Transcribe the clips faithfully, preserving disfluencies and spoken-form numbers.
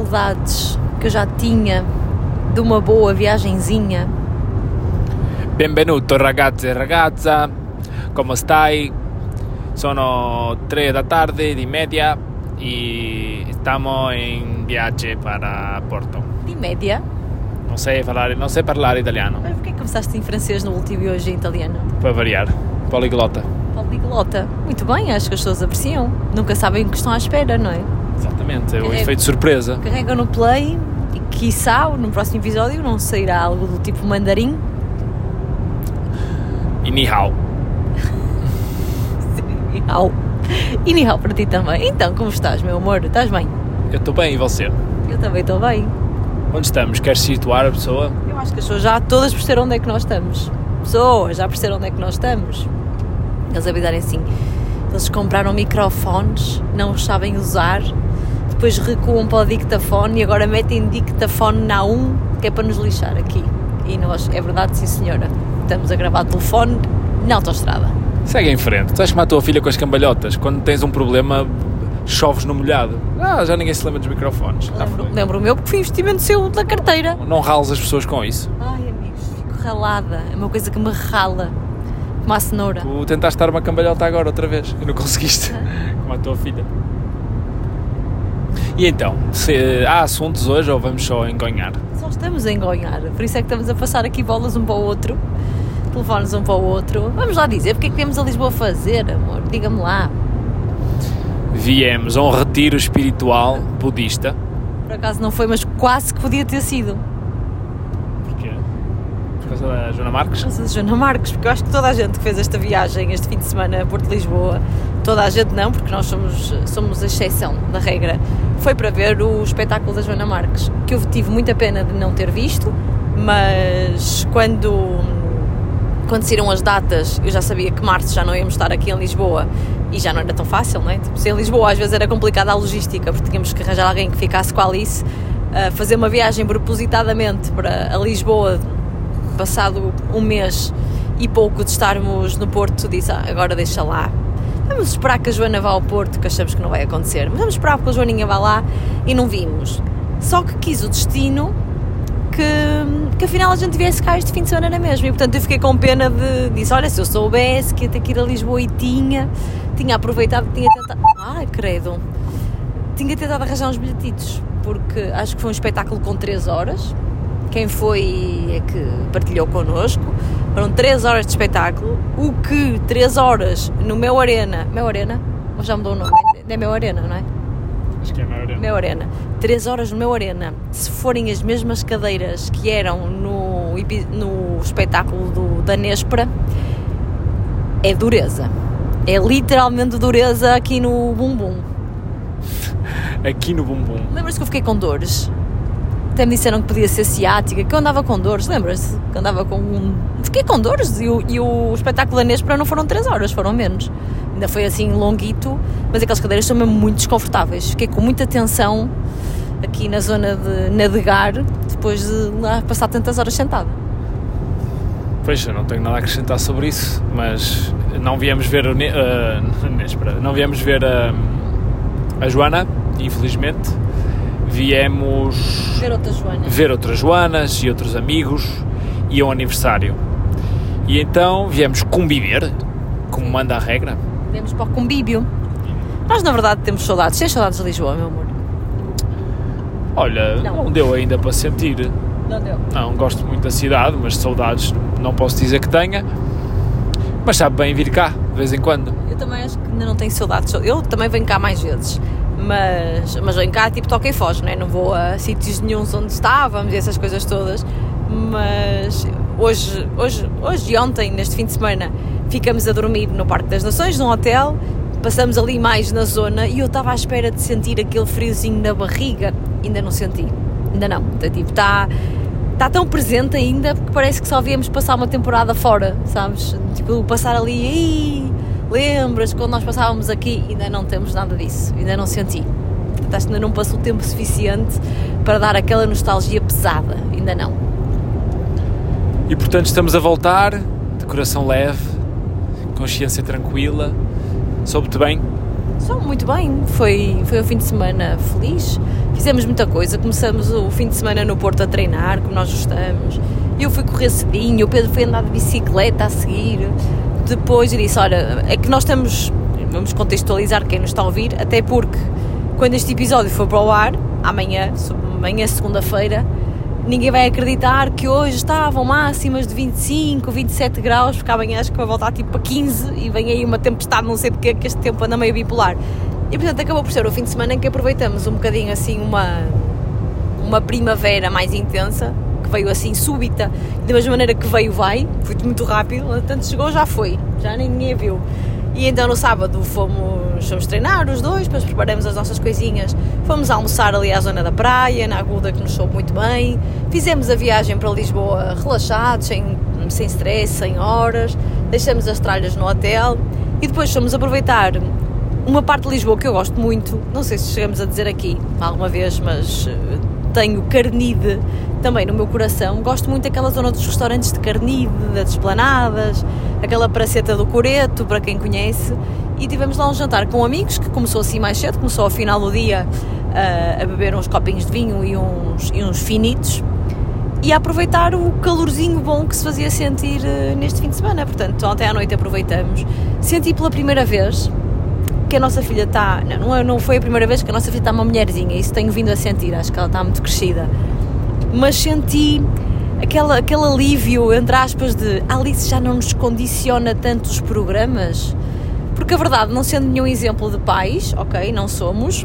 saudades que eu já tinha de uma boa viagenzinha. Benvenuto ragazzi e ragazza, come stai? Sono tre da tarde di media e stiamo in viaggio para Porto. Di média? Non sei parlare, non sei parlare italiano. Mas porquê que começaste em francês no último e hoje em italiano? Para variar, poliglota. Poliglota. Muito bem, acho que as pessoas apreciam. Nunca sabem o que estão à espera, não é? Exatamente, é o Carrega- efeito surpresa. Carregam no play e quiçá no próximo episódio não sairá algo do tipo mandarim. E ni hao. Ni hao. E ni hao para ti também. Então, como estás, meu amor? Estás bem? Eu estou bem, e você? Eu também estou bem. Onde estamos? Queres situar a pessoa? Eu acho que as pessoas já todas perceberam onde é que nós estamos. Pessoas já perceberam onde é que nós estamos. Eles avisaram assim. Eles compraram microfones, não os sabem usar, depois recuam para o dictafone e agora metem dictafone na um, que é para nos lixar aqui. E nós, é verdade, sim senhora, estamos a gravar telefone na autoestrada. Segue em frente. Tu és como a tua filha com as cambalhotas. Quando tens um problema, choves no molhado. Ah, já ninguém se lembra dos microfones. Já Lembro, foi. lembro o meu porque foi investimento seu da carteira. Não rales as pessoas com isso. Ai, amigos, fico ralada. É uma coisa que me rala. Como a cenoura. Tu tentaste dar uma cambalhota agora outra vez e não conseguiste. Como a tua filha. E então, se, há assuntos hoje ou vamos só engonhar? Só estamos a engonhar. Por isso é que estamos a passar aqui bolas um para o outro. Telefones um para o outro. Vamos lá dizer porque é que viemos a Lisboa fazer, amor. Diga-me lá. Viemos a um retiro espiritual budista. Por acaso não foi, mas quase que podia ter sido. Porquê? Por causa da Joana Marques? Por causa da Joana Marques, porque eu acho que toda a gente que fez esta viagem, este fim de semana a Porto-Lisboa, toda a gente não, porque nós somos, somos a exceção da regra, foi para ver o espetáculo da Joana Marques, que eu tive muita pena de não ter visto, mas quando, quando saíram as datas, eu já sabia que março já não íamos estar aqui em Lisboa e já não era tão fácil, não é? Tipo, se em Lisboa às vezes era complicada a logística, porque tínhamos que arranjar alguém que ficasse com a Alice, a fazer uma viagem propositadamente para a Lisboa, passado um mês e pouco de estarmos no Porto, disse, ah, agora deixa lá. Vamos esperar que a Joana vá ao Porto, que achamos que não vai acontecer. Mas vamos esperar que a Joaninha vá lá e não vimos. Só que quis o destino que, que afinal a gente viesse cá este fim de semana na mesma. E portanto eu fiquei com pena de... Disse, olha, se eu soubesse que ia ter que ir a Lisboa e tinha... Tinha aproveitado, tinha tentado... Ai, credo. Tinha tentado arranjar uns bilhetitos. Porque acho que foi um espetáculo com três horas. Quem foi é que partilhou connosco. Foram três horas de espetáculo, o que três horas no Meu Arena, Meu Arena? Ou já mudou o nome? É Meu Arena, não é? Acho que é Meu Arena. Meu Arena. três horas no Meu Arena, se forem as mesmas cadeiras que eram no, no espetáculo do, da Nespra, é dureza. É literalmente dureza aqui no bumbum. Aqui no bumbum. Lembras-te que eu fiquei com dores? Até me disseram que podia ser ciática, que eu andava com dores, lembras-te? Que eu andava com... Um... Fiquei com dores e o, e o espetáculo da Nespra não foram três horas, foram menos. Ainda foi assim longuito, mas aquelas cadeiras são mesmo muito desconfortáveis. Fiquei com muita tensão aqui na zona de navegar, depois de lá passar tantas horas sentada. Pois, eu não tenho nada a acrescentar sobre isso, mas não viemos ver o ne- uh, Nespra, não viemos ver a, a Joana, infelizmente. Viemos Ver outra Joana. ver outras Joanas e outros amigos e um aniversário. E então viemos conviver, como manda a regra. Viemos para o convívio. Nós na verdade temos saudades. Tens saudades de Lisboa, meu amor? Olha, Não. não deu ainda para sentir. Não deu. Não, gosto muito da cidade, mas saudades não posso dizer que tenha. Mas sabe bem vir cá, de vez em quando. Eu também acho que ainda não tenho saudades. Eu também venho cá mais vezes. Mas, mas venho cá tipo toca e foge, não é? Não vou a sítios nenhuns onde estávamos e essas coisas todas. Mas hoje, hoje, hoje e ontem, neste fim de semana, ficamos a dormir no Parque das Nações, num hotel. Passamos ali mais na zona e eu estava à espera de sentir aquele friozinho na barriga. Ainda não senti. Ainda não. Então, tipo, está... Está tão presente ainda que parece que só viemos passar uma temporada fora, sabes? Tipo, passar ali, Ih, lembras quando nós passávamos aqui? Ainda não temos nada disso, ainda não senti. Portanto, acho que ainda não passou tempo suficiente para dar aquela nostalgia pesada, ainda não. E portanto estamos a voltar, de coração leve, consciência tranquila. Soube-te bem? São muito bem, foi, foi um fim de semana feliz, fizemos muita coisa, começamos o fim de semana no Porto a treinar, como nós gostamos, eu fui correr cedinho, o Pedro foi andar de bicicleta a seguir, depois eu disse, olha, é que nós estamos, vamos contextualizar quem nos está a ouvir, até porque quando este episódio for para o ar, amanhã, amanhã segunda-feira, ninguém vai acreditar que hoje estavam máximas de vinte e cinco, vinte e sete graus, porque amanhã acho que vai voltar tipo a quinze e vem aí uma tempestade, não sei porque, que este tempo anda meio bipolar. E portanto acabou por ser o fim de semana em que aproveitamos um bocadinho assim uma, uma primavera mais intensa, que veio assim súbita, da mesma maneira que veio vai, foi muito rápido, tanto chegou já foi, já nem ninguém viu. E então no sábado fomos, fomos treinar os dois, depois preparamos as nossas coisinhas, fomos almoçar ali à zona da praia, na Aguda, que nos soube muito bem, fizemos a viagem para Lisboa relaxados, sem, sem stress, sem horas, deixamos as tralhas no hotel e depois fomos aproveitar uma parte de Lisboa que eu gosto muito, não sei se chegamos a dizer aqui alguma vez, mas tenho Carnide também no meu coração, gosto muito daquela zona dos restaurantes de Carnide, das esplanadas, aquela praceta do Coreto, para quem conhece, e tivemos lá um jantar com amigos, que começou assim mais cedo, começou ao final do dia uh, a beber uns copinhos de vinho e uns, e uns finitos, e a aproveitar o calorzinho bom que se fazia sentir uh, neste fim de semana. Portanto, ontem à noite aproveitamos, senti pela primeira vez que a nossa filha está, não, não, não foi a primeira vez que a nossa filha está uma mulherzinha, isso tenho vindo a sentir, acho que ela está muito crescida, mas senti aquela, aquele alívio, entre aspas, de Alice já não nos condiciona tanto os programas, porque a verdade, não sendo nenhum exemplo de pais, ok, não somos,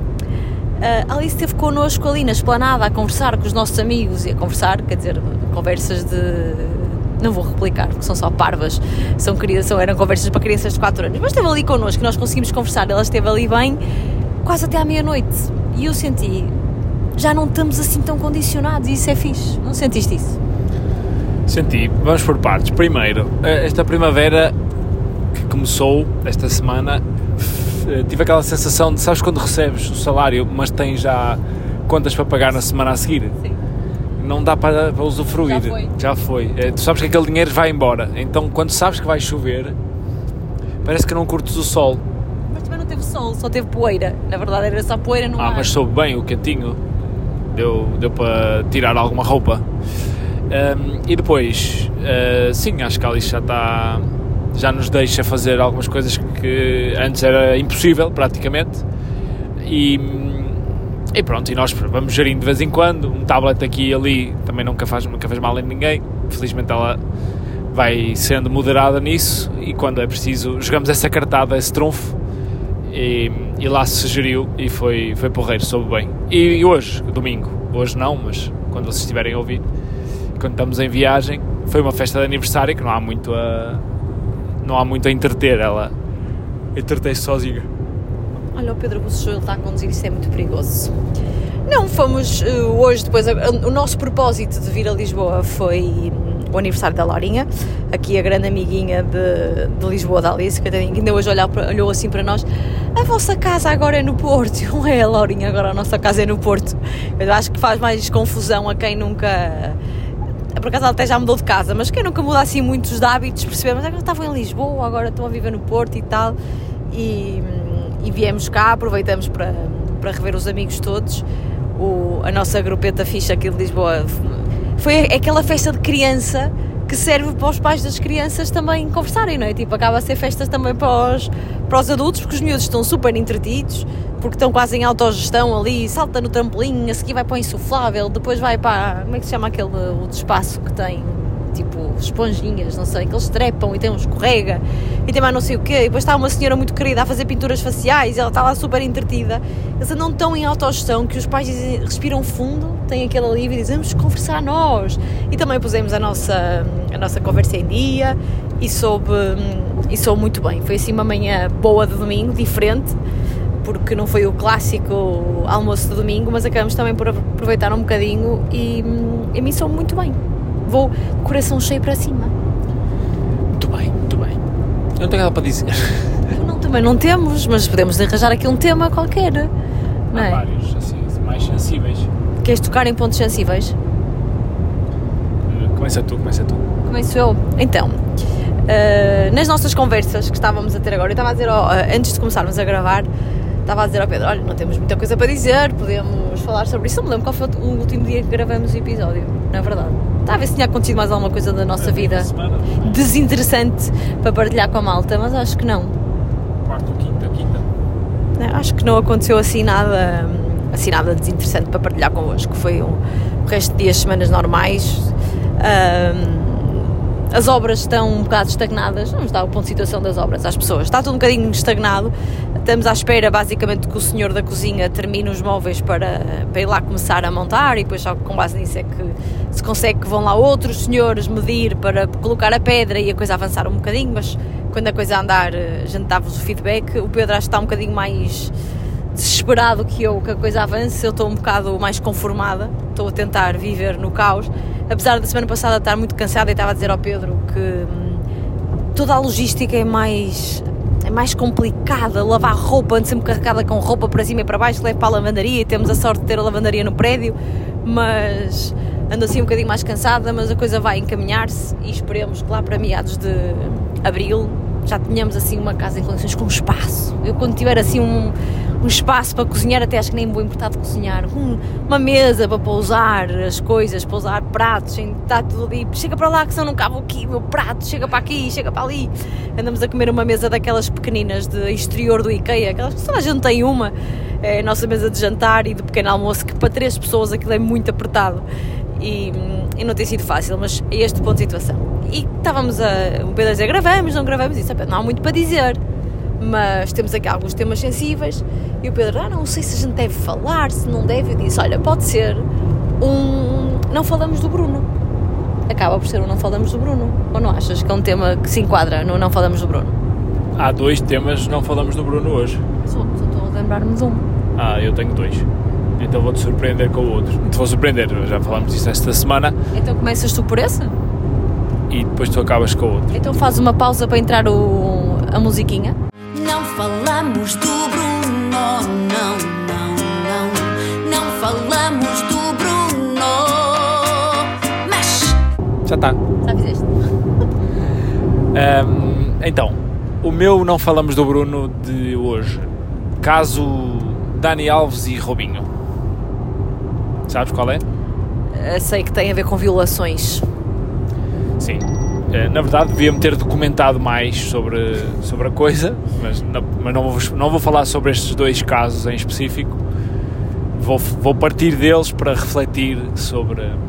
a Alice esteve connosco ali na esplanada a conversar com os nossos amigos, e a conversar, quer dizer, conversas de... não vou replicar, porque são só parvas, são, são, eram conversas para crianças de quatro anos, mas esteve ali connosco, nós conseguimos conversar, ela esteve ali bem, quase até à meia-noite, e eu senti, já não estamos assim tão condicionados, e isso é fixe, não sentiste isso? Senti, vamos por partes. Primeiro, esta primavera que começou esta semana, tive aquela sensação de, sabes quando recebes o salário, mas tens já contas para pagar na semana a seguir? Sim. Não dá para, para usufruir. Já foi. Já foi. É, tu sabes que aquele dinheiro vai embora. Então, quando sabes que vai chover, parece que não curtes o sol. Mas também não teve sol, só teve poeira. Na verdade, era só poeira no ah, ar. Ah, mas soube bem o quentinho. Deu, deu para tirar alguma roupa. Um, e depois, uh, sim, acho que a Alice já está... já nos deixa fazer algumas coisas que antes era impossível, praticamente. E... E pronto, e nós vamos gerindo de vez em quando, um tablet aqui e ali também nunca faz, nunca faz mal a ninguém, felizmente ela vai sendo moderada nisso e quando é preciso jogamos essa cartada, esse trunfo e, e lá se geriu e foi, foi porreiro, soube bem. E, e hoje, domingo, hoje não, mas quando vocês estiverem a ouvir, quando estamos em viagem, foi uma festa de aniversário que não há muito a, não há muito a entreter, ela entretém-se sozinha. Olha, o Pedro Bussou, ele está a conduzir, isso é muito perigoso. Não, fomos uh, hoje, depois, a, a, o nosso propósito de vir a Lisboa foi um, o aniversário da Laurinha, aqui a grande amiguinha de, de Lisboa, da Alice, que ainda hoje olhou, olhou assim para nós, a vossa casa agora é no Porto, não é a Laurinha, agora a nossa casa é no Porto. Eu acho que faz mais confusão a quem nunca... Por acaso ela até já mudou de casa, mas quem nunca muda assim muitos de hábitos, perceber, mas agora estavam em Lisboa, agora estão a viver no Porto e tal, e... e viemos cá, aproveitamos para, para rever os amigos todos. O, a nossa grupeta ficha aqui de Lisboa foi aquela festa de criança que serve para os pais das crianças também conversarem, não é? Tipo, acaba a ser festas também para os, para os adultos, porque os miúdos estão super entretidos, porque estão quase em autogestão ali, salta no trampolim, a seguir vai para o insuflável, depois vai para, como é que se chama aquele o espaço que tem, tipo, esponjinhas, não sei, que eles trepam e tem um escorrega e tem mais não sei o quê, e depois está uma senhora muito querida a fazer pinturas faciais e ela está lá super entretida. Eles andam tão em autogestão que os pais dizem, respiram fundo, têm aquele alívio e dizem, vamos conversar nós, e também pusemos a nossa, a nossa conversa em dia e soube, e soube muito bem. Foi assim uma manhã boa de domingo, diferente, porque não foi o clássico almoço de domingo, mas acabamos também por aproveitar um bocadinho e a mim soube muito bem. Vou coração cheio para cima. Muito bem, muito bem. Eu não tenho nada para dizer. Não, também não temos, mas podemos arranjar aqui um tema qualquer. Não Há é? vários, assim, mais sensíveis. Queres tocar em pontos sensíveis? Começa tu, começa tu. Começo eu? Então, uh, nas nossas conversas que estávamos a ter agora, eu estava a dizer, oh, uh, antes de começarmos a gravar, estava a dizer ao Pedro, olha, não temos muita coisa para dizer, podemos falar sobre isso. Eu me lembro qual foi o último dia que gravamos o episódio, na verdade. Estava a ver se tinha acontecido mais alguma coisa da nossa vida desinteressante para partilhar com a malta, mas acho que não. Quarto ou quinta, quinta. Não, acho que não aconteceu assim nada, assim nada desinteressante para partilhar convosco. Foi um, o resto de dias, semanas normais. Um, as obras estão um bocado estagnadas. Vamos dar o ponto de situação das obras às pessoas. Está tudo um bocadinho estagnado. Estamos à espera, basicamente, que o senhor da cozinha termine os móveis para, para ir lá começar a montar, e depois só com base nisso é que se consegue que vão lá outros senhores medir para colocar a pedra e a coisa avançar um bocadinho, mas quando a coisa andar, a gente dá-vos o feedback. O Pedro acho que está um bocadinho mais desesperado que eu, que a coisa avance. Eu estou um bocado mais conformada, estou a tentar viver no caos, apesar da semana passada estar muito cansada, e estava a dizer ao Pedro que hum, toda a logística é mais... é mais complicada. Lavar roupa, ando sempre carregada com roupa para cima e para baixo, levo para a lavandaria, e temos a sorte de ter a lavandaria no prédio, mas ando assim um bocadinho mais cansada, mas a coisa vai encaminhar-se, e esperemos que lá para meados de abril já tenhamos assim uma casa em condições com espaço. Eu, quando tiver assim um, um espaço para cozinhar, até acho que nem me vou importar de cozinhar, um, uma mesa para pousar as coisas, pousar pratos, está tudo ali, chega para lá que senão não cabe aqui, meu prato, chega para aqui, chega para ali. Andamos a comer uma mesa daquelas pequeninas de exterior do IKEA, aquelas que só a gente tem uma, é a nossa mesa de jantar e de pequeno almoço, que para três pessoas aquilo é muito apertado. E, e não tem sido fácil, mas é este o ponto de situação. E estávamos a... o Pedro a dizer, gravamos, não gravamos, e não há muito para dizer, mas temos aqui alguns temas sensíveis, e o Pedro, ah, não sei se a gente deve falar, se não deve. Eu disse, olha, pode ser um... não falamos do Bruno. Acaba por ser um não falamos do Bruno. Ou não achas que é um tema que se enquadra no não falamos do Bruno? Há dois temas não falamos do Bruno hoje. Só, só estou a lembrar-me de um. Ah, eu tenho dois. Então vou-te surpreender com o outro. Não te vou surpreender, já falámos disso esta semana. Então começas tu por esse? E depois tu acabas com o outro. Então faz uma pausa para entrar o, a musiquinha. Não falamos do Bruno, não, não, não. Não falamos do Bruno, mas... Já está. Já fizeste? Um, então, o meu não falamos do Bruno de hoje. Caso Dani Alves e Robinho. Sabes qual é? Eu sei que tem a ver com violações. Sim. Na verdade, devia-me ter documentado mais sobre, sobre a coisa, mas, não, mas não, vou, não vou falar sobre estes dois casos em específico. Vou, vou partir deles para refletir sobre, uh,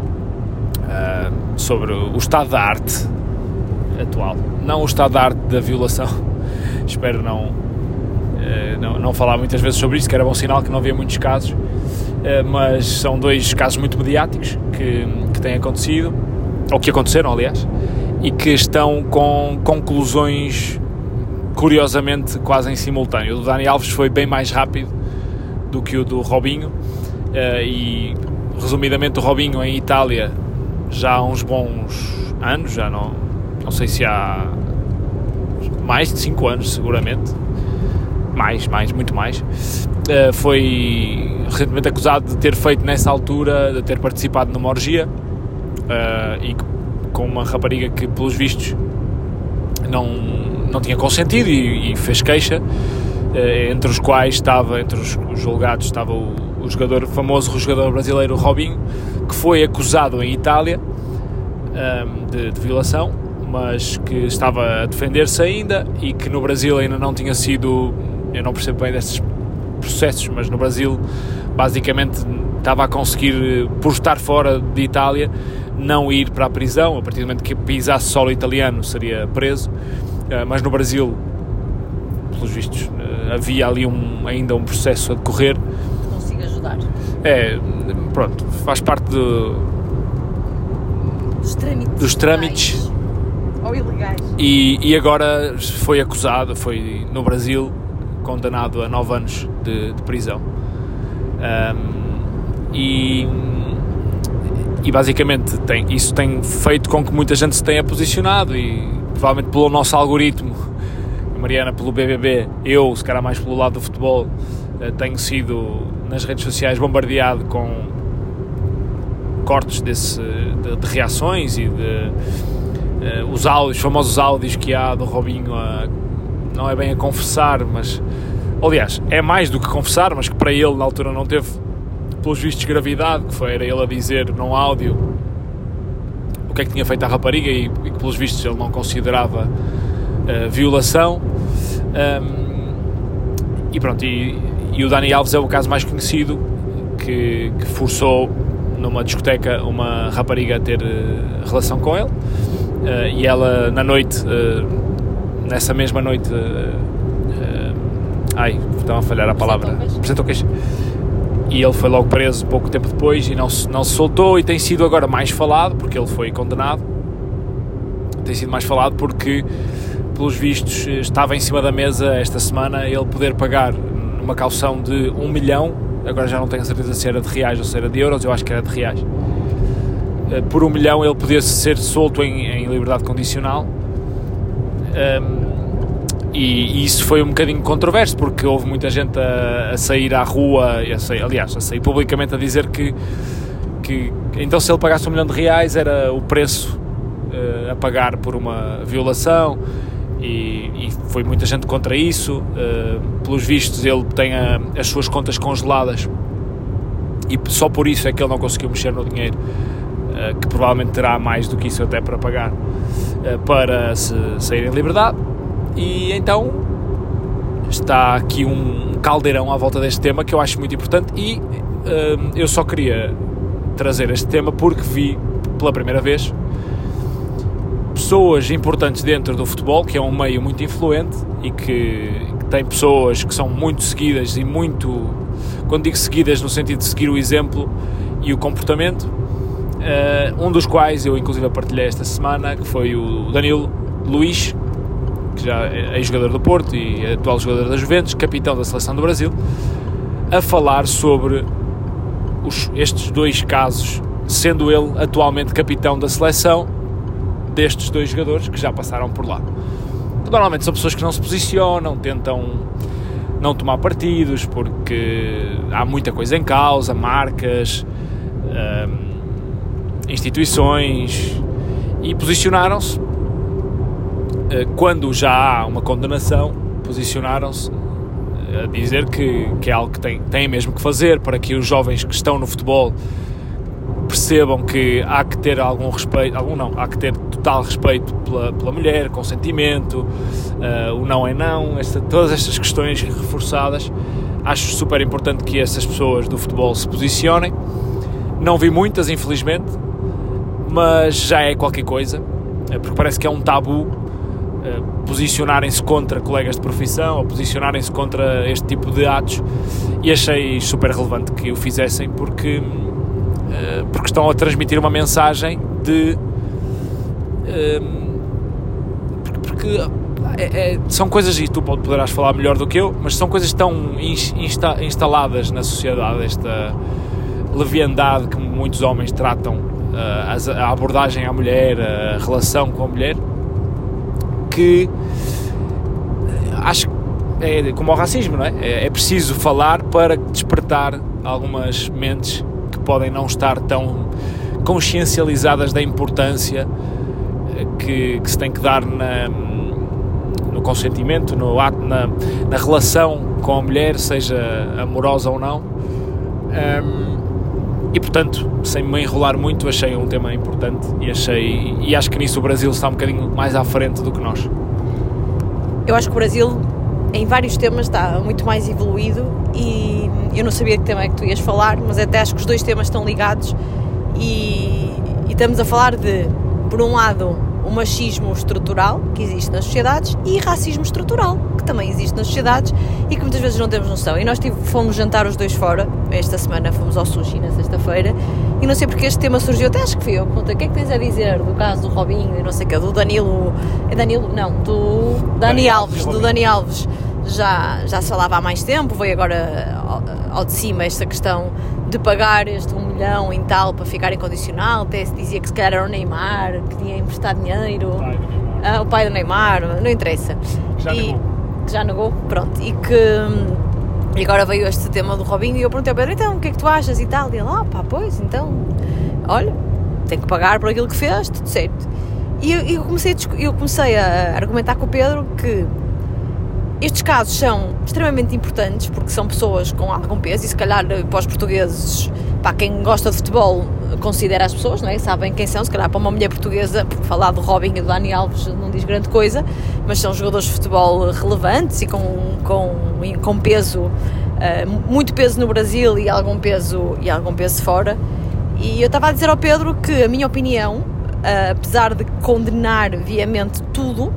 sobre o estado da arte atual. Não o estado da arte da violação. Espero não, uh, não, não falar muitas vezes sobre isso, que era bom sinal que não havia muitos casos. Uh, mas são dois casos muito mediáticos que, que têm acontecido, ou que aconteceram, aliás, e que estão com conclusões, curiosamente, quase em simultâneo. O do Dani Alves foi bem mais rápido do que o do Robinho, uh, e, resumidamente, o Robinho em Itália já há uns bons anos, já não, não sei se há mais de cinco anos, seguramente, mais, mais, muito mais, uh, foi recentemente acusado de ter feito nessa altura, de ter participado numa orgia, uh, e com uma rapariga que, pelos vistos, não, não tinha consentido e, e fez queixa, uh, entre os quais estava, entre os, os julgados, estava o, o jogador, famoso jogador brasileiro Robinho, que foi acusado em Itália um, de, de violação, mas que estava a defender-se ainda, e que no Brasil ainda não tinha sido, eu não percebo bem desses processos, mas no Brasil basicamente estava a conseguir, por estar fora de Itália, não ir para a prisão. A partir do momento que pisasse solo italiano seria preso, mas no Brasil, pelos vistos, havia ali um, ainda um processo a decorrer. Consigo ajudar. É, pronto, faz parte do, dos trâmites, dos trâmites ou ilegais. E, e agora foi acusado, foi no Brasil, condenado a nove anos de, de prisão. Um, e, e basicamente tem, isso tem feito com que muita gente se tenha posicionado, e provavelmente pelo nosso algoritmo, a Mariana pelo B B B, eu, se calhar mais pelo lado do futebol, tenho sido nas redes sociais bombardeado com cortes desse, de, de reações e de uh, os áudios, famosos áudios que há do Robinho a, não é bem a confessar, mas aliás, é mais do que confessar, mas que para ele na altura não teve, pelos vistos, gravidade, que foi, era ele a dizer num áudio o que é que tinha feito à rapariga e, e que pelos vistos ele não considerava uh, violação. Um, e pronto, e, e o Dani Alves é o caso mais conhecido, que, que forçou numa discoteca uma rapariga a ter uh, relação com ele, uh, e ela na noite, uh, nessa mesma noite, uh, uh, ai, estão a falhar a palavra, apresentou queixa, e ele foi logo preso pouco tempo depois e não se, não se soltou, e tem sido agora mais falado, porque ele foi condenado, tem sido mais falado porque, pelos vistos, estava em cima da mesa esta semana ele poder pagar uma caução de um milhão, agora já não tenho a certeza se era de reais ou se era de euros, eu acho que era de reais, por um milhão ele podia ser solto em, em liberdade condicional. Um, E, e isso foi um bocadinho controverso, porque houve muita gente a, a sair à rua, a sair, aliás, a sair publicamente a dizer que, que então se ele pagasse um milhão de reais era o preço uh, a pagar por uma violação, e, e foi muita gente contra isso. Uh, pelos vistos ele tem a, as suas contas congeladas e só por isso é que ele não conseguiu mexer no dinheiro, uh, que provavelmente terá mais do que isso até para pagar, uh, para se sair em liberdade. E então está aqui um caldeirão à volta deste tema que eu acho muito importante, e uh, eu só queria trazer este tema porque vi pela primeira vez pessoas importantes dentro do futebol, que é um meio muito influente e que, que tem pessoas que são muito seguidas, e muito, quando digo seguidas no sentido de seguir o exemplo e o comportamento, uh, um dos quais eu inclusive partilhei esta semana, que foi o Danilo Luís, que já é ex-jogador do Porto e atual jogador da Juventus, capitão da Seleção do Brasil, a falar sobre os, estes dois casos, sendo ele atualmente capitão da seleção destes dois jogadores que já passaram por lá. Normalmente são pessoas que não se posicionam, tentam não tomar partidos, porque há muita coisa em causa, marcas, hum, instituições, e posicionaram-se. Quando já há uma condenação, posicionaram-se a dizer que, que é algo que tem, tem mesmo que fazer para que os jovens que estão no futebol percebam que há que ter algum respeito, algum não, há que ter total respeito pela, pela mulher, consentimento, uh, o não é não, esta, todas estas questões reforçadas. Acho super importante que essas pessoas do futebol se posicionem. Não vi muitas, infelizmente, mas já é qualquer coisa, porque parece que é um tabu posicionarem-se contra colegas de profissão ou posicionarem-se contra este tipo de atos, e achei super relevante que o fizessem, porque, porque estão a transmitir uma mensagem de porque é, é, são coisas, e tu poderás falar melhor do que eu, mas são coisas tão insta, instaladas na sociedade, esta leviandade que muitos homens tratam a abordagem à mulher, a relação com a mulher, que acho que é como o racismo, não é? É, é preciso falar para despertar algumas mentes que podem não estar tão consciencializadas da importância que, que se tem que dar na, no consentimento, no ato, na, na relação com a mulher, seja amorosa ou não. Um, e portanto, sem me enrolar muito, achei um tema importante, e achei, e acho que nisso o Brasil está um bocadinho mais à frente do que nós. Eu acho que o Brasil em vários temas está muito mais evoluído, e eu não sabia que tema é que tu ias falar, mas até acho que os dois temas estão ligados, e, e estamos a falar de, por um lado, o machismo estrutural que existe nas sociedades, e racismo estrutural que também existe nas sociedades e que muitas vezes não temos noção. E nós tive, fomos jantar os dois fora, esta semana fomos ao sushi na sexta-feira, e não sei porque este tema surgiu, até acho que fui eu que perguntei: o que é que tens a dizer do caso do Robinho e não sei o que, do Danilo, é Danilo? Não, do Dani, Dani Alves, do Dani Alves, já, já se falava há mais tempo, veio agora ao, ao de cima esta questão de pagar este um milhão em tal para ficar incondicional, até se dizia que se calhar era o Neymar que tinha emprestado dinheiro, o pai do Neymar, ah, o pai do Neymar, não interessa, já e, negou. que já negou, pronto, e que e agora veio este tema do Robinho, e eu perguntei ao Pedro: então, o que é que tu achas e tal, e ele: ah pá, pois, então, olha, tem que pagar por aquilo que fez, tudo certo. E eu, eu, comecei, a, eu comecei a argumentar com o Pedro que estes casos são extremamente importantes porque são pessoas com algum peso e se calhar para os portugueses, para quem gosta de futebol considera as pessoas, não é? Sabem quem são, se calhar para uma mulher portuguesa, porque falar do Robinho e do Dani Alves não diz grande coisa, mas são jogadores de futebol relevantes e com, com, com peso, uh, muito peso no Brasil e algum peso, e algum peso fora. E eu estava a dizer ao Pedro que a minha opinião, uh, apesar de condenar viamente tudo,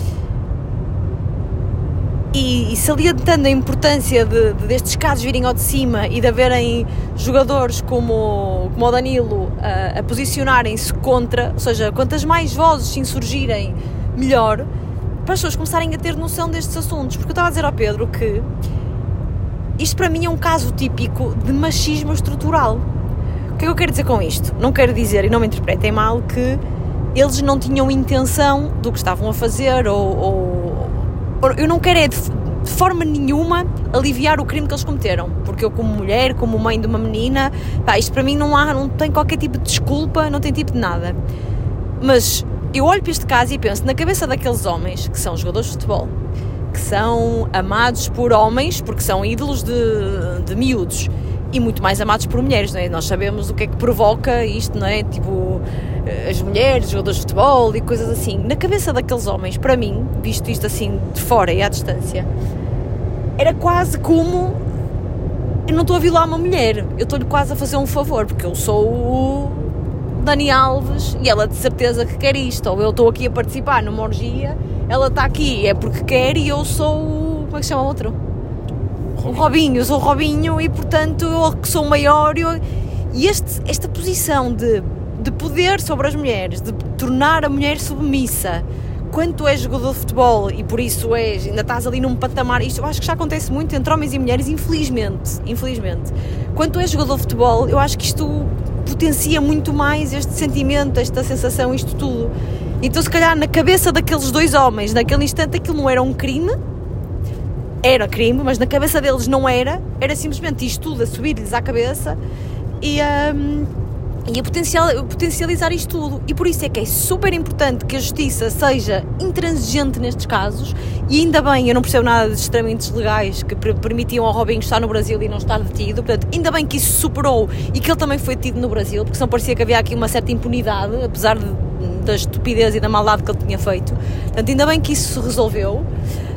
E, e salientando a importância de, de destes casos virem ao de cima e de haverem jogadores como, como o Danilo a, a posicionarem-se contra, ou seja, quantas mais vozes se insurgirem, melhor, para as pessoas começarem a ter noção destes assuntos. Porque eu estava a dizer ao Pedro que isto para mim é um caso típico de machismo estrutural. O que é que eu quero dizer com isto? Não quero dizer, e não me interpretem mal, que eles não tinham intenção do que estavam a fazer ou... ou eu não quero é de, de forma nenhuma aliviar o crime que eles cometeram, porque eu como mulher, como mãe de uma menina, pá, isto para mim não há, não tem qualquer tipo de desculpa, não tem tipo de nada. Mas eu olho para este caso e penso na cabeça daqueles homens que são jogadores de futebol, que são amados por homens porque são ídolos de, de miúdos e muito mais amados por mulheres, não é? Nós sabemos o que é que provoca isto, não é? Tipo, as mulheres, jogadores de futebol e coisas assim. Na cabeça daqueles homens, para mim, visto isto assim de fora e à distância, era quase como... Eu não estou a violar uma mulher, eu estou-lhe quase a fazer um favor, porque eu sou o Dani Alves e ela de certeza que quer isto, ou eu estou aqui a participar numa orgia, ela está aqui, é porque quer e eu sou o... Como é que se chama o outro? O Robinho, eu sou o Robinho e portanto eu que sou maior eu... e este, esta posição de, de poder sobre as mulheres, de tornar a mulher submissa quando tu és jogador de futebol e por isso és, ainda estás ali num patamar, isto eu acho que já acontece muito entre homens e mulheres, infelizmente, infelizmente. Quando tu és jogador de futebol, eu acho que isto potencia muito mais este sentimento, esta sensação, isto tudo. Então se calhar na cabeça daqueles dois homens, naquele instante aquilo não era um crime, era crime, mas na cabeça deles não era, era simplesmente isto tudo a subir-lhes à cabeça e, um, e a potencial, potencializar isto tudo. E por isso é que é super importante que a justiça seja intransigente nestes casos, e ainda bem, eu não percebo nada dos extremimentos legais que permitiam ao Robinho estar no Brasil e não estar detido, portanto, ainda bem que isso se superou e que ele também foi detido no Brasil, porque senão parecia que havia aqui uma certa impunidade, apesar de, da estupidez e da maldade que ele tinha feito. Portanto, ainda bem que isso se resolveu.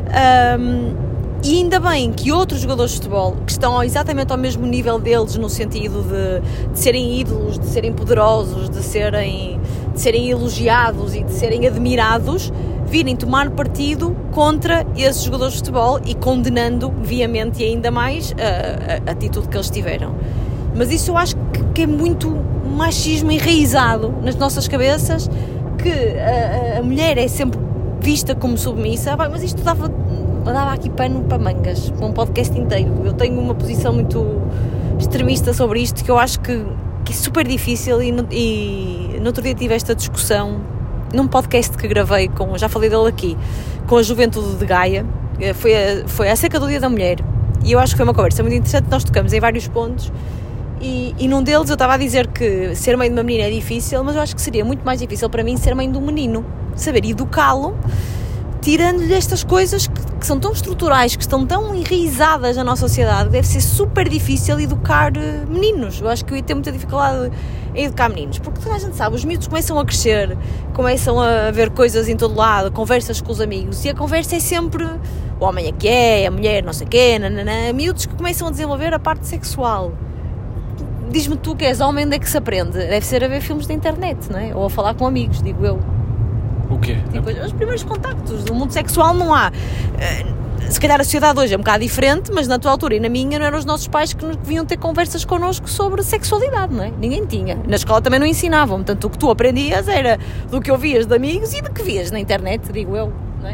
Um, E ainda bem que outros jogadores de futebol que estão exatamente ao mesmo nível deles no sentido de, de serem ídolos, de serem poderosos, de serem, de serem elogiados e de serem admirados, virem tomar partido contra esses jogadores de futebol e condenando veemente e ainda mais a, a, a atitude que eles tiveram. Mas isso eu acho que, que é muito machismo enraizado nas nossas cabeças, que a, a mulher é sempre vista como submissa, mas isto dava... Eu dava aqui pano para mangas, para um podcast inteiro. Eu tenho uma posição muito extremista sobre isto, que eu acho que, que é super difícil e no, e no outro dia tive esta discussão num podcast que gravei, com, já falei dele aqui, com a Juventude de Gaia, foi, a, foi acerca do Dia da Mulher, e eu acho que foi uma conversa muito interessante, nós tocamos em vários pontos, e, e num deles eu estava a dizer que ser mãe de uma menina é difícil, mas eu acho que seria muito mais difícil para mim ser mãe de um menino, saber educá-lo, tirando-lhe estas coisas que, que são tão estruturais, que estão tão enraizadas na nossa sociedade, deve ser super difícil educar meninos. Eu acho que eu ia ter muita dificuldade em educar meninos, porque toda a gente sabe, os miúdos começam a crescer, começam a ver coisas em todo lado, conversas com os amigos, e a conversa é sempre o homem é que é, a mulher não sei o quê, nananã, miúdos que começam a desenvolver a parte sexual. Diz-me tu que és homem, onde é que se aprende? Deve ser a ver filmes da internet, não é? Ou a falar com amigos, digo eu. O quê? Tipo, os primeiros contactos do mundo sexual não há. Se calhar a sociedade hoje é um bocado diferente, mas na tua altura e na minha não eram os nossos pais que vinham ter conversas connosco sobre sexualidade, não é? Ninguém tinha. Na escola também não ensinavam, portanto o que tu aprendias era do que ouvias de amigos e do que vias na internet, digo eu, não é?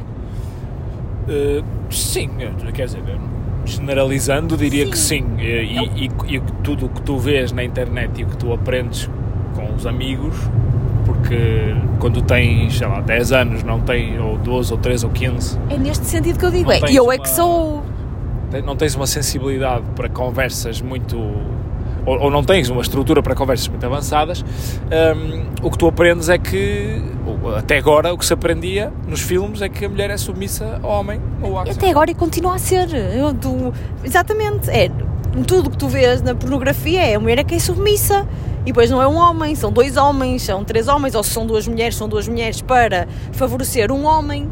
Uh, sim, quer dizer, generalizando diria sim. que sim, e, e, e, e tudo o que tu vês na internet e o que tu aprendes com os amigos, porque quando tens, sei lá, dez anos, não tens, ou doze, ou treze, ou quinze... É neste sentido que eu digo, é, e eu é que sou... Não tens uma sensibilidade para conversas muito, ou, ou não tens uma estrutura para conversas muito avançadas, um, o que tu aprendes é que, até agora, o que se aprendia nos filmes é que a mulher é submissa ao homem ou ao até agora e continua a ser. Eu, do, exatamente. É, tudo que tu vês na pornografia é a mulher é quem é submissa. E depois não é um homem, são dois homens, são três homens, ou se são duas mulheres, são duas mulheres para favorecer um homem.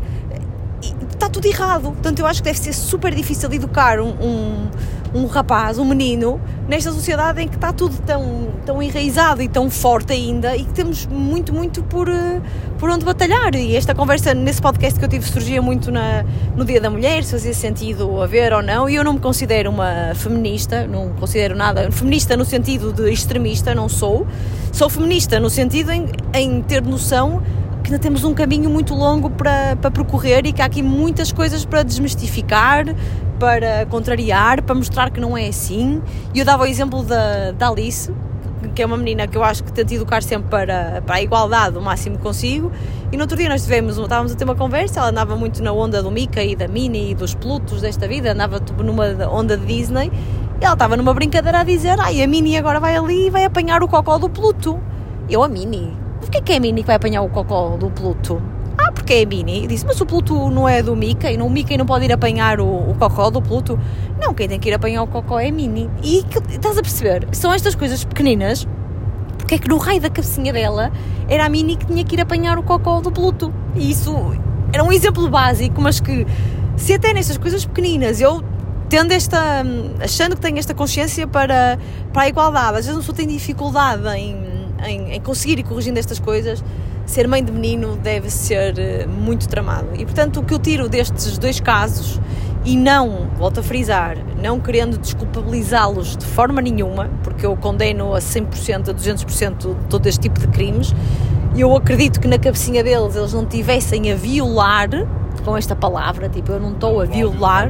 E está tudo errado. Portanto, eu acho que deve ser super difícil educar um, um, um rapaz, um menino, nesta sociedade em que está tudo tão, tão enraizado e tão forte ainda e que temos muito, muito por, por onde batalhar. E esta conversa, nesse podcast que eu tive, surgia muito na, no Dia da Mulher, se fazia sentido haver ou não, e eu não me considero uma feminista, não considero nada feminista no sentido de extremista, não sou. Sou feminista no sentido em, em ter noção que ainda temos um caminho muito longo para, para percorrer e que há aqui muitas coisas para desmistificar, para contrariar, para mostrar que não é assim. E eu dava o exemplo da, da Alice, que é uma menina que eu acho que tenta educar sempre para, para a igualdade o máximo que consigo, e no outro dia nós tivemos, estávamos a ter uma conversa, ela andava muito na onda do Mickey e da Minnie e dos Plutos desta vida, andava numa onda de Disney, e ela estava numa brincadeira a dizer, ai, a Minnie agora vai ali e vai apanhar o cocó do Pluto. Eu, a Minnie? Porquê que é a Minnie que vai apanhar o cocó do Pluto? Ah, porque é a Minnie. Eu disse, mas o Pluto não é do Mickey? Não, o Mickey não pode ir apanhar o, o cocó do Pluto? Não, quem tem que ir apanhar o cocó é a Minnie. E que, estás a perceber? São estas coisas pequeninas. Porque é que no raio da cabecinha dela era a Minnie que tinha que ir apanhar o cocó do Pluto? E isso era um exemplo básico, mas que se até nestas coisas pequeninas eu tendo esta, achando que tenho esta consciência para, para a igualdade, às vezes uma pessoa tem dificuldade em Em, em conseguir ir corrigindo estas coisas, ser mãe de menino deve ser muito tramado. E portanto o que eu tiro destes dois casos, e não, volto a frisar, não querendo desculpabilizá-los de forma nenhuma, porque eu condeno a cem por cento, a duzentos por cento todo este tipo de crimes, e eu acredito que na cabecinha deles eles não tivessem a violar, com esta palavra, tipo, eu não estou a violar.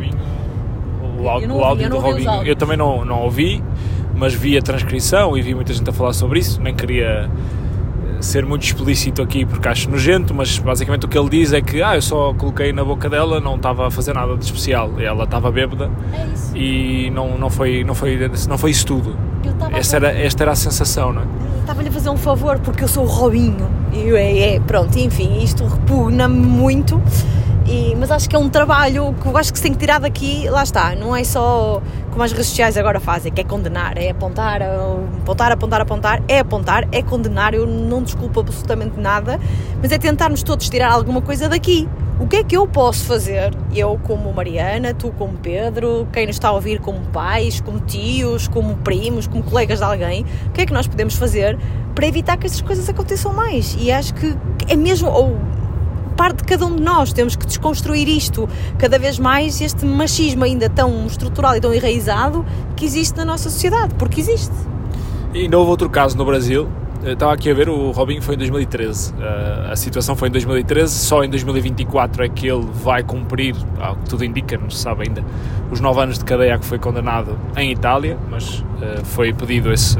O áudio, o áudio do Robinho, eu também não, não ouvi, mas vi a transcrição e vi muita gente a falar sobre isso. Nem queria ser muito explícito aqui porque acho nojento, mas basicamente o que ele diz é que ah, eu só coloquei na boca dela, não estava a fazer nada de especial, ela estava bêbada, é isso. E não, não, foi, não, foi, não foi isso tudo. Esta era, esta era a sensação, não é? Estava-lhe a fazer um favor porque eu sou o Robinho e é, é, pronto, enfim, isto repugna-me muito. E, mas acho que é um trabalho que eu acho que se tem que tirar daqui, lá está, não é só como as redes sociais agora fazem, que é condenar, é apontar, apontar, apontar, apontar, é apontar, é condenar, eu não desculpo absolutamente nada, mas é tentarmos todos tirar alguma coisa daqui. O que é que eu posso fazer, eu como Mariana, tu como Pedro, quem nos está a ouvir como pais, como tios, como primos, como colegas de alguém, o que é que nós podemos fazer para evitar que estas coisas aconteçam mais? E acho que é mesmo... ou parte de cada um de nós, temos que desconstruir isto cada vez mais, este machismo ainda tão estrutural e tão enraizado que existe na nossa sociedade, porque existe. E ainda houve outro caso no Brasil, eu estava aqui a ver, o Robinho foi em dois mil e treze, a situação foi em dois mil e treze, só em dois mil e vinte e quatro é que ele vai cumprir, ao que tudo indica, não se sabe ainda, os nove anos de cadeia a que foi condenado em Itália, mas foi pedido esse,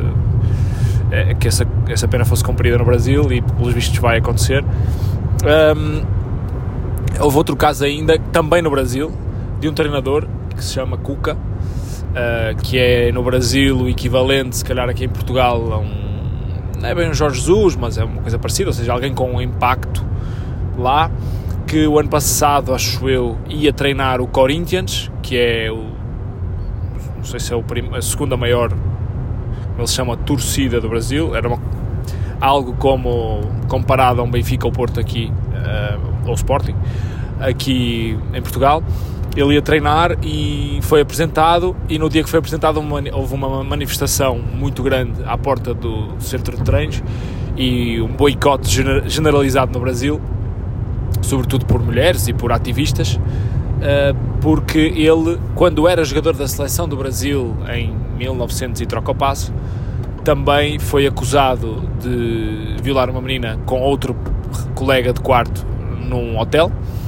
que essa, essa pena fosse cumprida no Brasil e pelos vistos vai acontecer. Um, houve outro caso ainda, também no Brasil, de um treinador que se chama Cuca, uh, que é no Brasil o equivalente, se calhar aqui em Portugal, a um, não é bem um Jorge Jesus, mas é uma coisa parecida, ou seja, alguém com um impacto lá, que o ano passado, acho eu, ia treinar o Corinthians, que é o, não sei se é o prim, a segunda maior, como ele se chama, torcida do Brasil, era uma algo como comparado a um Benfica ou Porto aqui, uh, ou Sporting, aqui em Portugal. Ele ia treinar e foi apresentado, e no dia que foi apresentado uma, houve uma manifestação muito grande à porta do centro de treinos e um boicote generalizado no Brasil, sobretudo por mulheres e por ativistas, uh, porque ele, quando era jogador da seleção do Brasil em mil e novecentos e troca o passo, também foi acusado de violar uma menina com outro colega de quarto num hotel,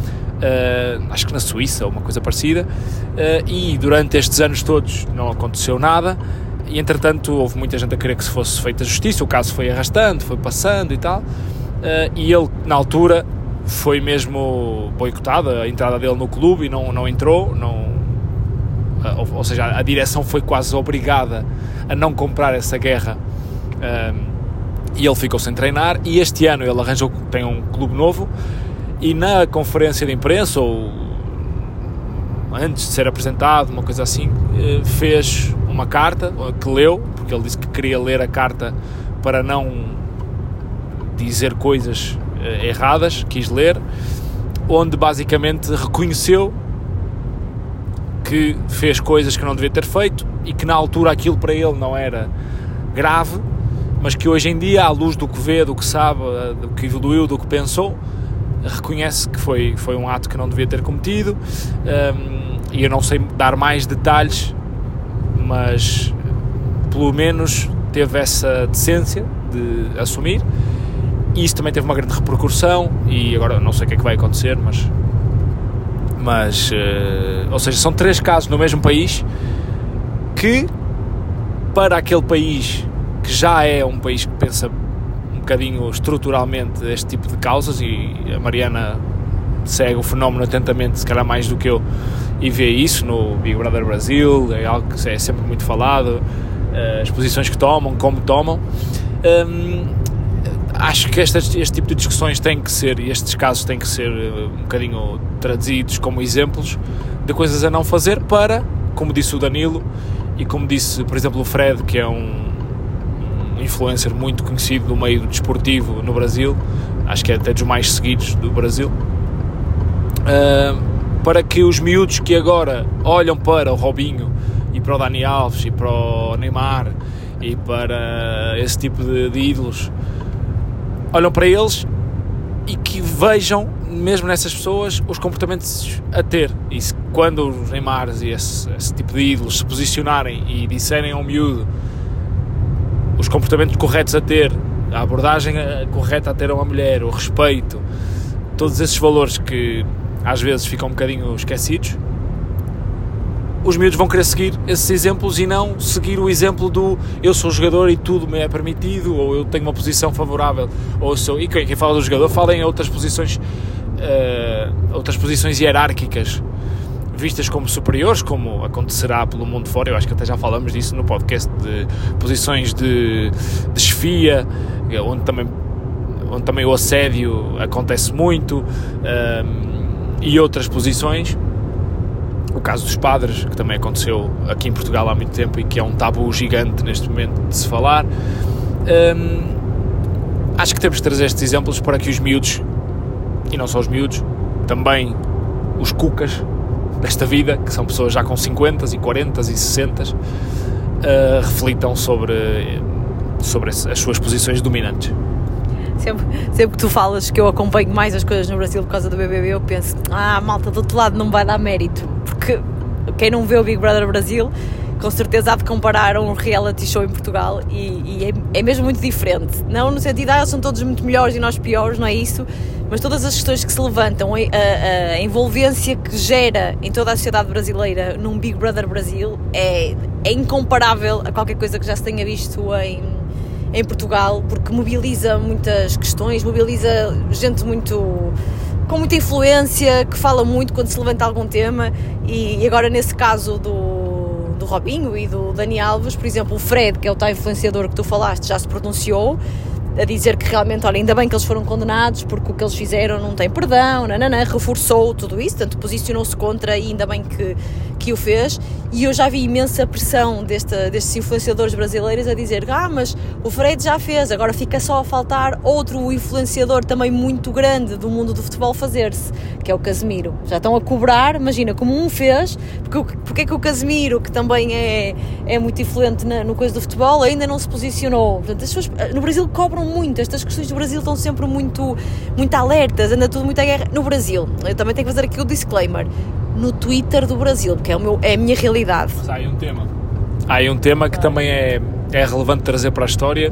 uh, acho que na Suíça ou uma coisa parecida, uh, e durante estes anos todos não aconteceu nada, e entretanto houve muita gente a querer que se fosse feita justiça, o caso foi arrastando, foi passando e tal, uh, e ele na altura foi mesmo boicotada a entrada dele no clube e não, não entrou, não, uh, ou, ou seja, a direção foi quase obrigada a não comprar essa guerra, um, e ele ficou sem treinar, e este ano ele arranjou, tem um clube novo, e na conferência de imprensa, ou antes de ser apresentado, uma coisa assim, fez uma carta, que leu, porque ele disse que queria ler a carta para não dizer coisas erradas, quis ler, onde basicamente reconheceu que fez coisas que não devia ter feito e que na altura aquilo para ele não era grave, mas que hoje em dia, à luz do que vê, do que sabe, do que evoluiu, do que pensou, reconhece que foi, foi um ato que não devia ter cometido. Um, e eu não sei dar mais detalhes, mas pelo menos teve essa decência de assumir, e isso também teve uma grande repercussão, e agora não sei o que é que vai acontecer, mas, mas uh, ou seja, são três casos no mesmo país que, para aquele país que já é um país que pensa um bocadinho estruturalmente este tipo de causas, e a Mariana segue o fenómeno atentamente, se calhar mais do que eu, e vê isso no Big Brother Brasil, é algo que é sempre muito falado, as posições que tomam, como tomam. Hum, acho que estas, este tipo de discussões têm que ser, e estes casos têm que ser um bocadinho traduzidos como exemplos de coisas a não fazer para, como disse o Danilo, e como disse, por exemplo, o Fred, que é um, um influencer muito conhecido do meio desportivo no Brasil, acho que é até dos mais seguidos do Brasil, uh, para que os miúdos que agora olham para o Robinho e para o Dani Alves e para o Neymar e para esse tipo de, de ídolos, olham para eles e que vejam, mesmo nessas pessoas, os comportamentos a ter. E se, quando os Neymars e esse, esse tipo de ídolos se posicionarem e disserem ao miúdo os comportamentos corretos a ter, a abordagem correta a ter a uma mulher, o respeito, todos esses valores que às vezes ficam um bocadinho esquecidos, os miúdos vão querer seguir esses exemplos e não seguir o exemplo do eu sou jogador e tudo me é permitido, ou eu tenho uma posição favorável, ou eu sou... E quem, quem fala do jogador fala em outras posições, uh, outras posições hierárquicas vistas como superiores, como acontecerá pelo mundo fora. Eu acho que até já falamos disso no podcast, de posições de, de chefia, onde também, onde também o assédio acontece muito, um, e outras posições. O caso dos padres, que também aconteceu aqui em Portugal há muito tempo e que é um tabu gigante neste momento de se falar. Um, acho que temos de trazer estes exemplos para que os miúdos, e não só os miúdos, também os cucas desta vida, que são pessoas já com cinquenta e quarenta e sessenta, uh, reflitam sobre, sobre as suas posições dominantes. Sempre, sempre que tu falas que eu acompanho mais as coisas no Brasil por causa do B B B, eu penso, ah, malta, do outro lado não vai dar mérito, porque quem não vê o Big Brother Brasil, com certeza há de comparar a um reality show em Portugal, e, e é, é mesmo muito diferente, não no sentido, ah, eles são todos muito melhores e nós piores, não é isso, mas todas as questões que se levantam, a, a, a envolvência que gera em toda a sociedade brasileira num Big Brother Brasil é, é incomparável a qualquer coisa que já se tenha visto em... em Portugal, porque mobiliza muitas questões, mobiliza gente muito, com muita influência, que fala muito quando se levanta algum tema, e, e agora nesse caso do, do Robinho e do Dani Alves, por exemplo, o Fred, que é o tal influenciador que tu falaste, já se pronunciou, a dizer que realmente, olha, ainda bem que eles foram condenados, porque o que eles fizeram não tem perdão, nananã, reforçou tudo isso, tanto posicionou-se contra, e ainda bem que, que o fez. E eu já vi imensa pressão deste, destes influenciadores brasileiros a dizer, ah, mas o Fred já fez, agora fica só a faltar outro influenciador também muito grande do mundo do futebol fazer-se, que é o Casemiro. Já estão a cobrar, imagina, como um fez, porque, porque é que o Casemiro, que também é, é muito influente na, no coisa do futebol, ainda não se posicionou. Portanto, as pessoas no Brasil cobram muito, estas questões do Brasil estão sempre muito, muito alertas, anda tudo muito à guerra. No Brasil, eu também tenho que fazer aqui o disclaimer, no Twitter do Brasil, porque é, o meu, é a minha realidade. Mas há aí um tema. Há aí um tema que também é, é relevante trazer para a história.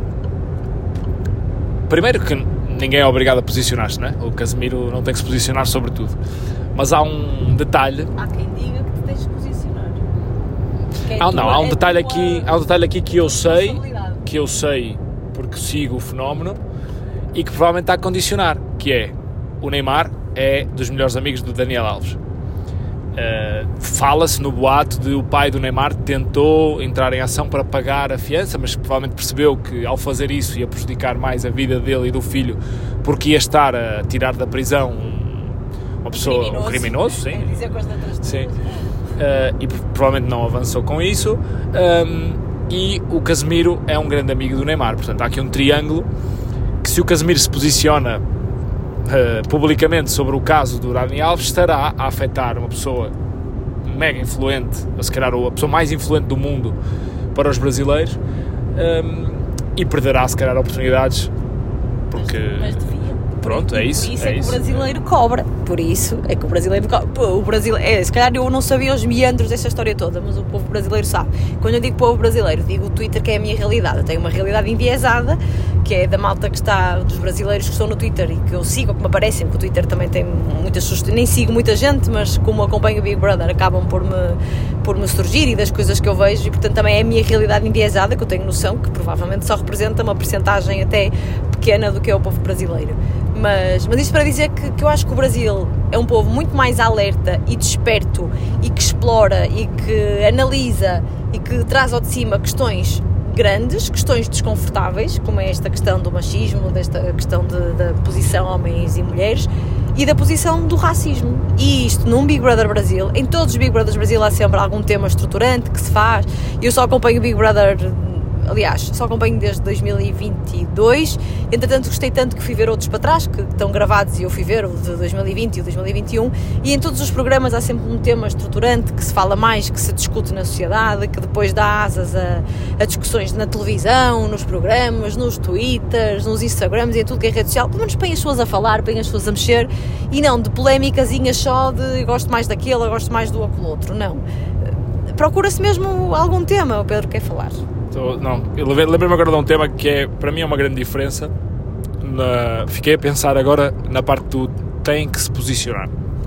Primeiro que ninguém é obrigado a posicionar-se, não é? O Casemiro não tem que se posicionar sobre tudo. Mas há um detalhe... Há quem diga que tu tens de posicionar. É ah, não, tua, há um é detalhe tua, aqui, há um detalhe aqui que eu sei, que eu sei porque sigo o fenómeno e que provavelmente está a condicionar, que é, o Neymar é dos melhores amigos do Daniel Alves. Uh, fala-se no boato de o pai do Neymar tentou entrar em ação para pagar a fiança, mas provavelmente percebeu que ao fazer isso ia prejudicar mais a vida dele e do filho, porque ia estar a tirar da prisão uma pessoa, criminoso. um criminoso, sim, É dizer com as letras sim. Uh, e provavelmente não avançou com isso. Um, e o Casemiro é um grande amigo do Neymar, portanto há aqui um triângulo que, se o Casemiro se posiciona uh, publicamente sobre o caso do Dani Alves, estará a afetar uma pessoa mega influente, ou se calhar a pessoa mais influente do mundo para os brasileiros, um, e perderá se calhar oportunidades, porque Mas devia. pronto, é isso, Por isso é é que isso. o brasileiro cobra. Por isso é que o brasileiro cobra. Pô, o Brasil, é, se calhar eu não sabia os meandros desta história toda, mas o povo brasileiro sabe. Quando eu digo povo brasileiro, digo o Twitter, que é a minha realidade. Eu tenho uma realidade enviesada, que é da malta que está, dos brasileiros que estão no Twitter e que eu sigo, que me aparecem, porque o Twitter também tem muitas sugestões. Nem sigo muita gente, mas como acompanho o Big Brother, acabam por me, por me surgir e das coisas que eu vejo, e portanto também é a minha realidade enviesada, que eu tenho noção que provavelmente só representa uma percentagem até pequena do que é o povo brasileiro. Mas, mas isto para dizer que, que eu acho que o Brasil é um povo muito mais alerta e desperto, e que explora e que analisa e que traz ao de cima questões grandes, questões desconfortáveis, como é esta questão do machismo, desta questão de, da posição homens e mulheres e da posição do racismo. E isto num Big Brother Brasil, em todos os Big Brothers Brasil há sempre algum tema estruturante que se faz. Eu só acompanho o Big Brother, aliás, só acompanho desde dois mil e vinte e dois, entretanto gostei tanto que fui ver outros para trás, que estão gravados, e eu fui ver o de dois mil e vinte e o de dois mil e vinte e um, e em todos os programas há sempre um tema estruturante que se fala mais, que se discute na sociedade, que depois dá asas a, a discussões na televisão, nos programas, nos Twitters, nos Instagrams e em tudo que é rede social. Pelo menos põe as pessoas a falar, põe as pessoas a mexer, e não de polémicazinhas só de eu gosto mais daquele, eu gosto mais do aquele outro, não. Procura-se mesmo algum tema, o Pedro quer falar. Tô, não, eu lembrei-me agora de um tema que é, para mim é uma grande diferença. Na, fiquei a pensar agora na parte do tem que se posicionar.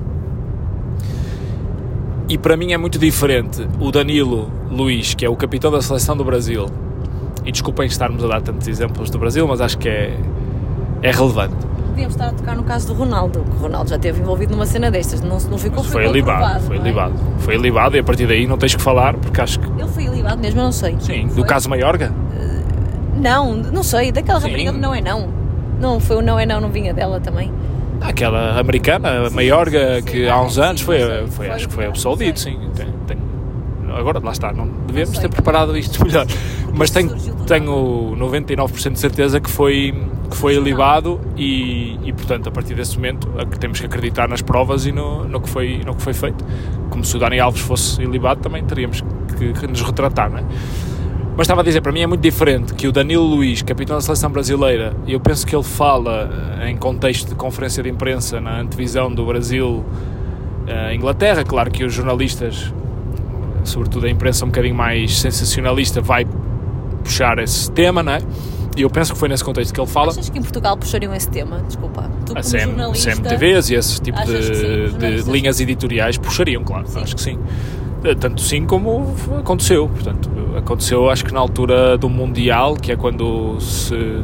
E para mim é muito diferente o Danilo Luís, que é o capitão da seleção do Brasil, e desculpem estarmos a dar tantos exemplos do Brasil, mas acho que é, é relevante. Podíamos estar a tocar no caso do Ronaldo, que o Ronaldo já esteve envolvido numa cena destas, não, não ficou, foi ficou ilibado, provado, foi não é? ilibado, foi ilibado, e a partir daí não tens que falar, porque acho que... Ele foi ilibado mesmo, eu não sei. Sim, Foi? do caso Maiorga? Não, não sei, daquela Sim. rapariga do Não é Não. Não, foi o Não é Não, não vinha dela também. Aquela americana, Sim, Maiorga, sim, sim, que sim. há uns Ah, anos sim, foi, não sei, foi, foi, acho que foi não absolvido, sei. sim. Tem, tem, agora, lá está, não devemos sei. ter preparado isto melhor. Mas tenho, surgiu do tenho noventa e nove por cento de certeza que foi, que foi ilibado, e, e, portanto, a partir desse momento temos que acreditar nas provas e no, no, que, foi, no que foi feito. Como se o Dani Alves fosse ilibado, também teríamos que, que nos retratar, não é? Mas estava a dizer, para mim é muito diferente que o Danilo Luís, capitão da seleção brasileira, e eu penso que ele fala em contexto de conferência de imprensa na antevisão do Brasil-Inglaterra. Claro que os jornalistas, sobretudo a imprensa um bocadinho mais sensacionalista, vai puxar esse tema, não é? E eu penso que foi nesse contexto que ele fala. Achas que em Portugal puxariam esse tema? Desculpa. Tu, A como C M, jornalista... C M T Vs e esse tipo Achas que sim, de, de jornalistas? linhas editoriais puxariam, claro, Sim. acho que sim. Tanto sim como aconteceu. Portanto, aconteceu acho que na altura do Mundial, que é quando se,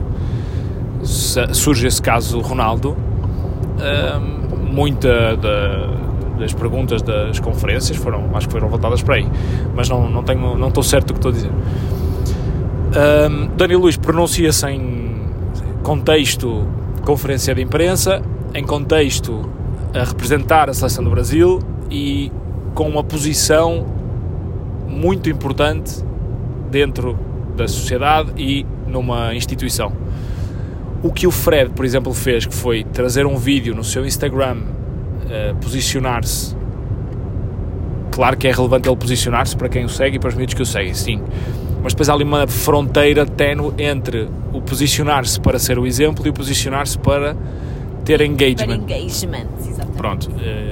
se surge esse caso do Ronaldo. Hum, muita da, das perguntas das conferências foram, acho que foram voltadas para aí, mas não, não, tenho, não estou certo do que estou a dizer. Um, Danilo Luís pronuncia-se em contexto de conferência de imprensa, em contexto a representar a seleção do Brasil e com uma posição muito importante dentro da sociedade e numa instituição. O que o Fred, por exemplo, fez, que foi trazer um vídeo no seu Instagram, uh, posicionar-se. Claro que é relevante ele posicionar-se para quem o segue e para os miúdos que o seguem, sim. Mas depois há ali uma fronteira ténue entre o posicionar-se para ser o exemplo e o posicionar-se para ter engagement. Para engagement, exatamente. Pronto.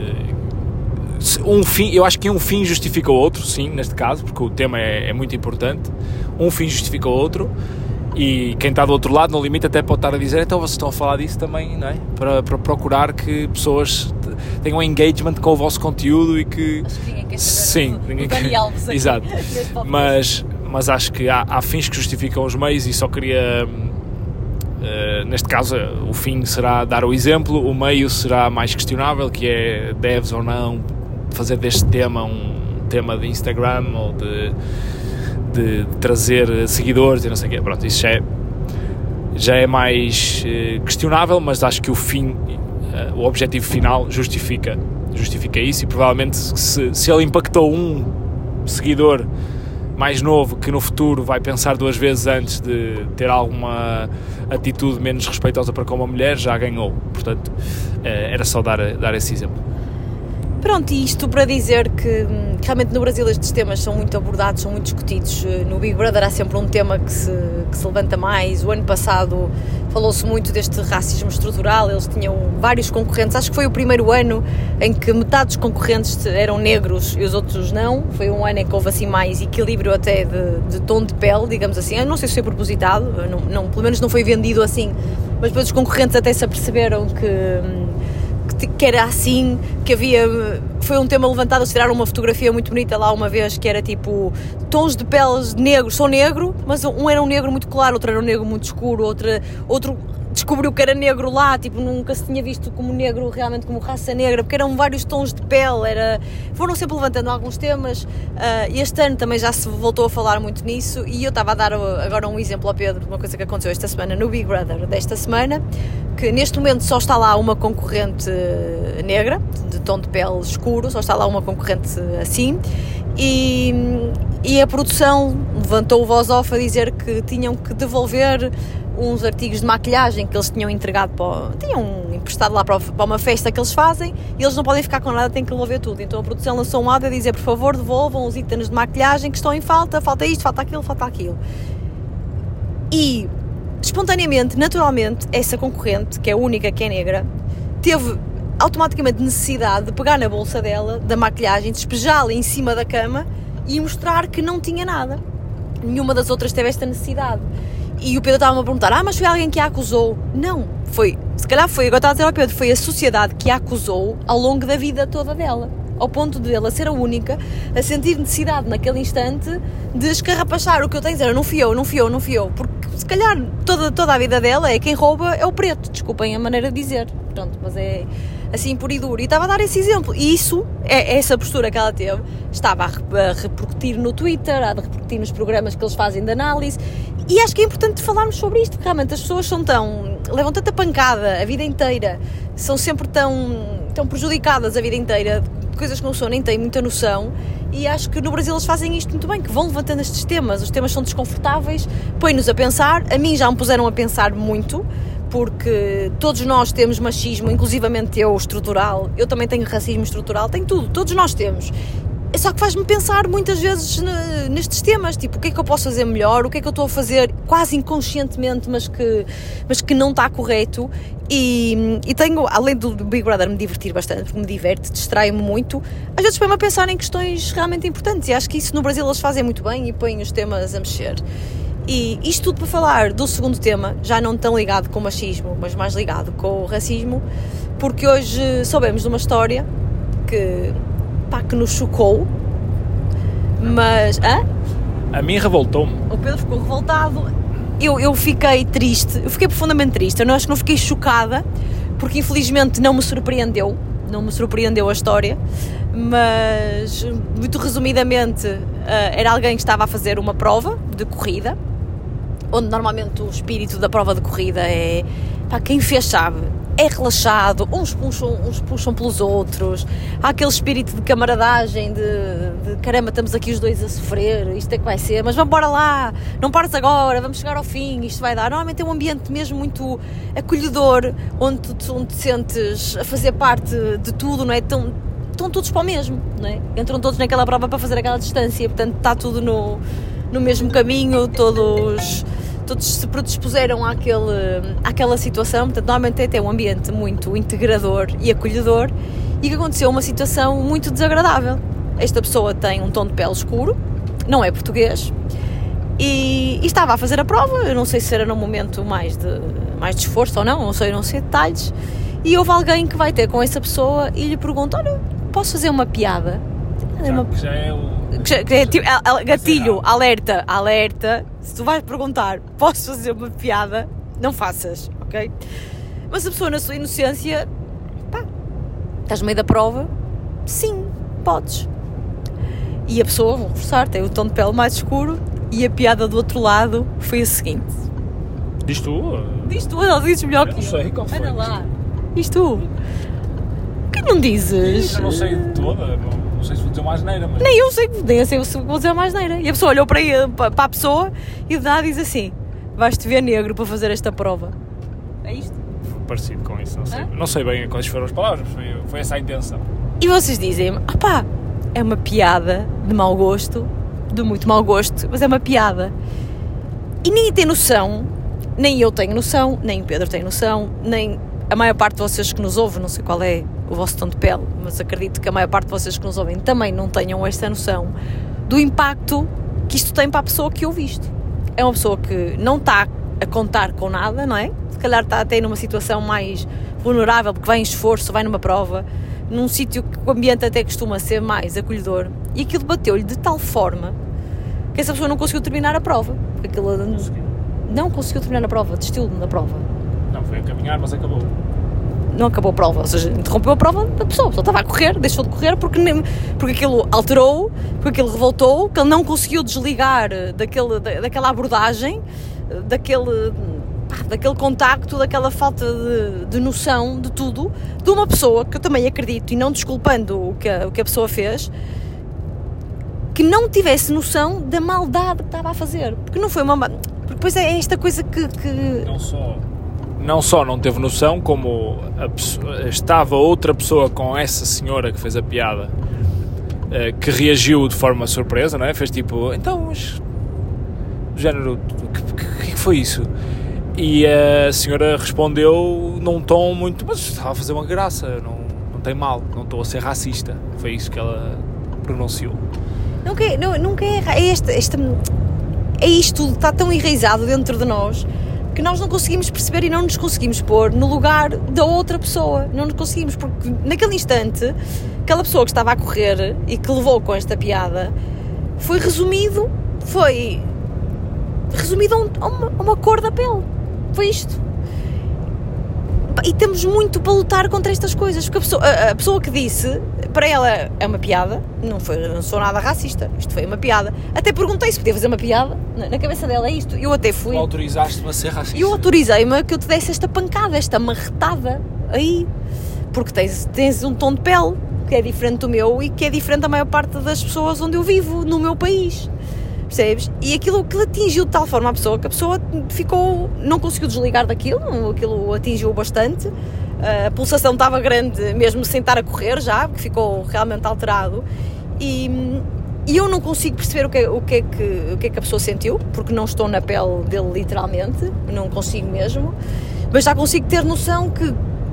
Um fim, eu acho que um fim justifica o outro, sim, neste caso, porque o tema é, é muito importante. Um fim justifica o outro, e quem está do outro lado, no limite, até pode estar a dizer, então vocês estão a falar disso também, não é? Para, para procurar que pessoas tenham engagement com o vosso conteúdo e que... Acho que ninguém quer saber. Sim, do, ninguém do Dani quer. Alves aqui, Exato. neste podcast. Mas, mas acho que há, há fins que justificam os meios, e só queria... Uh, neste caso, o fim será dar o exemplo, o meio será mais questionável, que é deves ou não fazer deste tema um tema de Instagram ou de, de, de trazer seguidores e não sei o quê. Pronto, isso já é, já é mais uh, questionável, mas acho que o fim, uh, o objetivo final justifica, justifica isso, e provavelmente se, se ele impactou um seguidor mais novo que no futuro vai pensar duas vezes antes de ter alguma atitude menos respeitosa para com uma mulher, já ganhou. Portanto, uh, era só dar, dar esse exemplo. Pronto, e isto para dizer que, que realmente no Brasil estes temas são muito abordados, são muito discutidos. No Big Brother há sempre um tema que se, que se levanta mais. O ano passado falou-se muito deste racismo estrutural, eles tinham vários concorrentes. Acho que foi o primeiro ano em que metade dos concorrentes eram negros e os outros não. Foi um ano em que houve assim mais equilíbrio até de, de tom de pele, digamos assim. Eu não sei se foi propositado, não, não, pelo menos não foi vendido assim, mas depois os concorrentes até se aperceberam que... que era assim, que havia, foi um tema levantado, eles tiraram uma fotografia muito bonita lá uma vez, que era tipo, tons de peles negros, sou negro, mas um era um negro muito claro, outro era um negro muito escuro, outro, outro descobriu que era negro lá, tipo, nunca se tinha visto como negro, realmente como raça negra, porque eram vários tons de pele, era, foram sempre levantando alguns temas, uh, e este ano também já se voltou a falar muito nisso, e eu estava a dar agora um exemplo ao Pedro de uma coisa que aconteceu esta semana no Big Brother desta semana, que neste momento só está lá uma concorrente negra, de tom de pele escuro, só está lá uma concorrente assim, e, e a produção levantou o voz off a dizer que tinham que devolver uns artigos de maquilhagem que eles tinham entregado, para, tinham emprestado lá para, para uma festa que eles fazem, e eles não podem ficar com nada, têm que devolver tudo. Então a produção lançou um áudio a dizer, por favor, devolvam os itens de maquilhagem que estão em falta, falta isto, falta aquilo, falta aquilo. E espontaneamente, naturalmente, essa concorrente, que é a única que é negra, teve automaticamente necessidade de pegar na bolsa dela, da maquilhagem, despejá-la em cima da cama e mostrar que não tinha nada. Nenhuma das outras teve esta necessidade. E o Pedro estava-me a perguntar, ah, mas foi alguém que a acusou? Não, foi, se calhar foi, agora estava a dizer ao Pedro, foi a sociedade que a acusou ao longo da vida toda dela, ao ponto de ela ser a única a sentir necessidade naquele instante de escarrapachar o que eu tenho a dizer, não fui eu, não fui eu, não fui eu, porque se calhar toda, toda a vida dela é quem rouba é o preto, desculpem a maneira de dizer, pronto, mas é assim puro e duro, e estava a dar esse exemplo, e isso, é, essa postura que ela teve, estava a, a repercutir no Twitter, a repercutir nos programas que eles fazem de análise, e acho que é importante falarmos sobre isto, porque realmente as pessoas são tão, levam tanta pancada a vida inteira, são sempre tão, tão prejudicadas a vida inteira, de coisas que não são, nem têm muita noção, e acho que no Brasil eles fazem isto muito bem, que vão levantando estes temas, os temas são desconfortáveis, põem-nos a pensar, a mim já me puseram a pensar muito, porque todos nós temos machismo, inclusivamente eu, estrutural, eu também tenho racismo estrutural, tenho tudo, todos nós temos. Só que faz-me pensar muitas vezes nestes temas, tipo, o que é que eu posso fazer melhor, o que é que eu estou a fazer quase inconscientemente, mas que, mas que não está correto, e, e tenho, além do Big Brother me divertir bastante, porque me diverte, distrai-me muito, às vezes põe-me a pensar em questões realmente importantes, e acho que isso no Brasil eles fazem muito bem e põem os temas a mexer. E isto tudo para falar do segundo tema, já não tão ligado com o machismo, mas mais ligado com o racismo, porque hoje soubemos de uma história que, pá, que nos chocou, mas... Hã? A mim revoltou-me. O Pedro ficou revoltado, eu, eu fiquei triste, eu fiquei profundamente triste, eu não, acho que não fiquei chocada, porque infelizmente não me surpreendeu, não me surpreendeu a história, mas muito resumidamente era alguém que estava a fazer uma prova de corrida, onde normalmente o espírito da prova de corrida é, pá, quem fez sabe, é relaxado, uns puxam, uns puxam pelos outros, há aquele espírito de camaradagem, de, de caramba, estamos aqui os dois a sofrer, isto é que vai ser, mas vamos embora lá, não pares agora, vamos chegar ao fim, isto vai dar. Normalmente é um ambiente mesmo muito acolhedor, onde tu, onde te sentes a fazer parte de tudo, não é? Estão, estão todos para o mesmo, não é? Entram todos naquela prova para fazer aquela distância, portanto está tudo no, no mesmo caminho, todos... todos se predispuseram àquele, àquela situação, portanto normalmente é até um ambiente muito integrador e acolhedor, e que aconteceu uma situação muito desagradável. Esta pessoa tem um tom de pele escuro, não é português, e, e estava a fazer a prova, eu não sei se era num momento mais de, mais de esforço ou não, não sei, não sei detalhes, e houve alguém que vai ter com essa pessoa e lhe pergunta, olha, posso fazer uma piada? Já, uma... já é o... Que é, tipo, gatilho, alerta, alerta, se tu vais perguntar, posso fazer uma piada, não faças, ok? Mas a pessoa na sua inocência, pá, estás no meio da prova, sim, hipóteses. E a pessoa, vou reforçar, tem o tom de pele mais escuro e a piada do outro lado foi a seguinte. Diz tu? Diz tu, não dizes melhor Eu que não sei, qual foi? Anda lá. Diz tu. O que não dizes? Eu não sei de toda, não, não sei se vou dizer uma asneira, mas... Nem eu sei, nem eu sei se vou dizer mais neira. E a pessoa olhou para, ele, para a pessoa e de nada diz assim: vais-te ver negro para fazer esta prova. É isto? Parecido com isso, não sei. Hã? Não sei bem quais foram as palavras, mas foi, foi essa a intenção. E vocês dizem-me: ah pá, é uma piada de mau gosto, de muito mau gosto, mas é uma piada. E ninguém tem noção, nem eu tenho noção, nem o Pedro tem noção, nem a maior parte de vocês que nos ouvem, não sei qual é o vosso tom de pele, mas acredito que a maior parte de vocês que nos ouvem também não tenham esta noção do impacto que isto tem para a pessoa que ouve isto. É uma pessoa que não está a contar com nada, não é? Se calhar está até numa situação mais vulnerável, porque vai em esforço, vai numa prova, num sítio que o ambiente até costuma ser mais acolhedor, e aquilo bateu-lhe de tal forma que essa pessoa não conseguiu terminar a prova. Aquilo Conseguiu. não conseguiu terminar a prova, desistiu da prova. Não, foi a caminhar, mas acabou. Não acabou a prova, ou seja, interrompeu a prova da pessoa, a pessoa estava a correr, deixou de correr porque, nem, porque aquilo alterou, porque aquilo revoltou, que ele não conseguiu desligar daquele, da, daquela abordagem, daquele, pá, daquele contacto, daquela falta de, de noção de tudo, de uma pessoa que eu também acredito, e não desculpando o que a, o que a pessoa fez, que não tivesse noção da maldade que estava a fazer, porque não foi uma... Porque depois é esta coisa que... que... Não só... Não só não teve noção, como a pessoa, estava outra pessoa com essa senhora que fez a piada, que reagiu de forma surpresa, não é? Fez tipo, então, mas... Do género, o que, que, que foi isso? E a senhora respondeu num tom muito, mas estava a fazer uma graça, não, não tem mal, não estou a ser racista. Foi isso que ela pronunciou. Nunca é, não, nunca é, é, este, este, é isto, está tão enraizado dentro de nós que nós não conseguimos perceber e não nos conseguimos pôr no lugar da outra pessoa. Não nos conseguimos, porque naquele instante, aquela pessoa que estava a correr e que levou com esta piada, foi resumido, foi resumido a, um, a, uma, a uma cor da pele. Foi isto. E temos muito para lutar contra estas coisas, porque a pessoa, a, a pessoa que disse, para ela é uma piada, não, foi, não sou nada racista, isto foi uma piada. Até perguntei se podia fazer uma piada, na, na cabeça dela é isto, eu até fui... Tu autorizaste-me a ser racista? Eu autorizei-me a que eu te desse esta pancada, esta marretada aí, porque tens, tens um tom de pele que é diferente do meu e que é diferente da maior parte das pessoas onde eu vivo, no meu país. Percebes? E aquilo que atingiu de tal forma a pessoa que a pessoa ficou, não conseguiu desligar daquilo, aquilo atingiu bastante, a pulsação estava grande mesmo sem estar a correr já, porque ficou realmente alterado, e, e eu não consigo perceber o que, o, que é que, o que é que a pessoa sentiu, porque não estou na pele dele literalmente, não consigo mesmo, mas já consigo ter noção que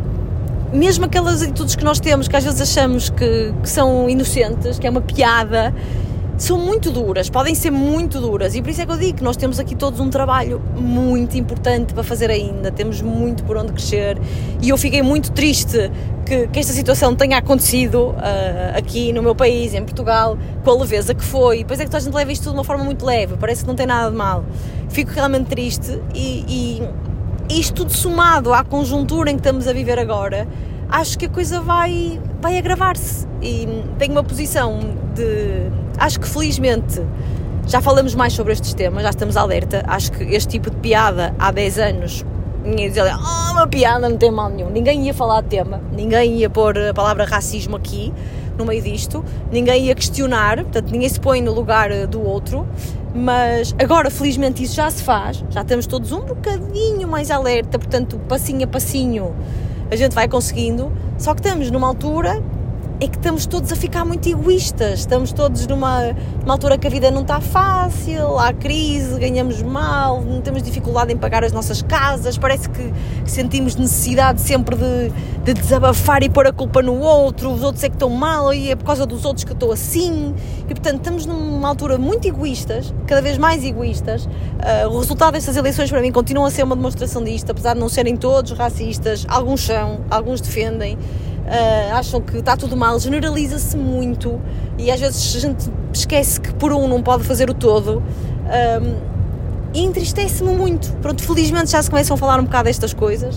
mesmo aquelas atitudes que nós temos, que às vezes achamos que, que são inocentes, que é uma piada, são muito duras, podem ser muito duras, e por isso é que eu digo que nós temos aqui todos um trabalho muito importante para fazer ainda, temos muito por onde crescer, e eu fiquei muito triste que, que esta situação tenha acontecido uh, aqui no meu país, em Portugal, com a leveza que foi, e depois é que toda a gente leva isto tudo de uma forma muito leve, parece que não tem nada de mal. Fico realmente triste, e, e isto tudo somado à conjuntura em que estamos a viver agora, acho que a coisa vai, vai agravar-se, e tenho uma posição de... Acho que felizmente já falamos mais sobre estes temas, já estamos alerta. Acho que este tipo de piada há dez anos, ninguém ia dizer, oh, uma piada não tem mal nenhum, ninguém ia falar de tema, ninguém ia pôr a palavra racismo aqui no meio disto, ninguém ia questionar, portanto ninguém se põe no lugar do outro, mas agora felizmente isso já se faz, já estamos todos um bocadinho mais alerta, portanto passinho a passinho a gente vai conseguindo, só que estamos numa altura é que estamos todos a ficar muito egoístas, estamos todos numa, numa altura que a vida não está fácil, há crise, ganhamos mal, não temos dificuldade em pagar as nossas casas, parece que, que sentimos necessidade sempre de, de desabafar e pôr a culpa no outro, os outros é que estão mal e é por causa dos outros que eu estou assim, e portanto estamos numa altura muito egoístas, cada vez mais egoístas. Uh, o resultado destas eleições para mim continua a ser uma demonstração disto, apesar de não serem todos racistas, alguns são, alguns defendem, Uh, acham que está tudo mal, generaliza-se muito e às vezes a gente esquece que por um não pode fazer o todo, um, e entristece-me muito. Pronto, felizmente já se começam a falar um bocado destas coisas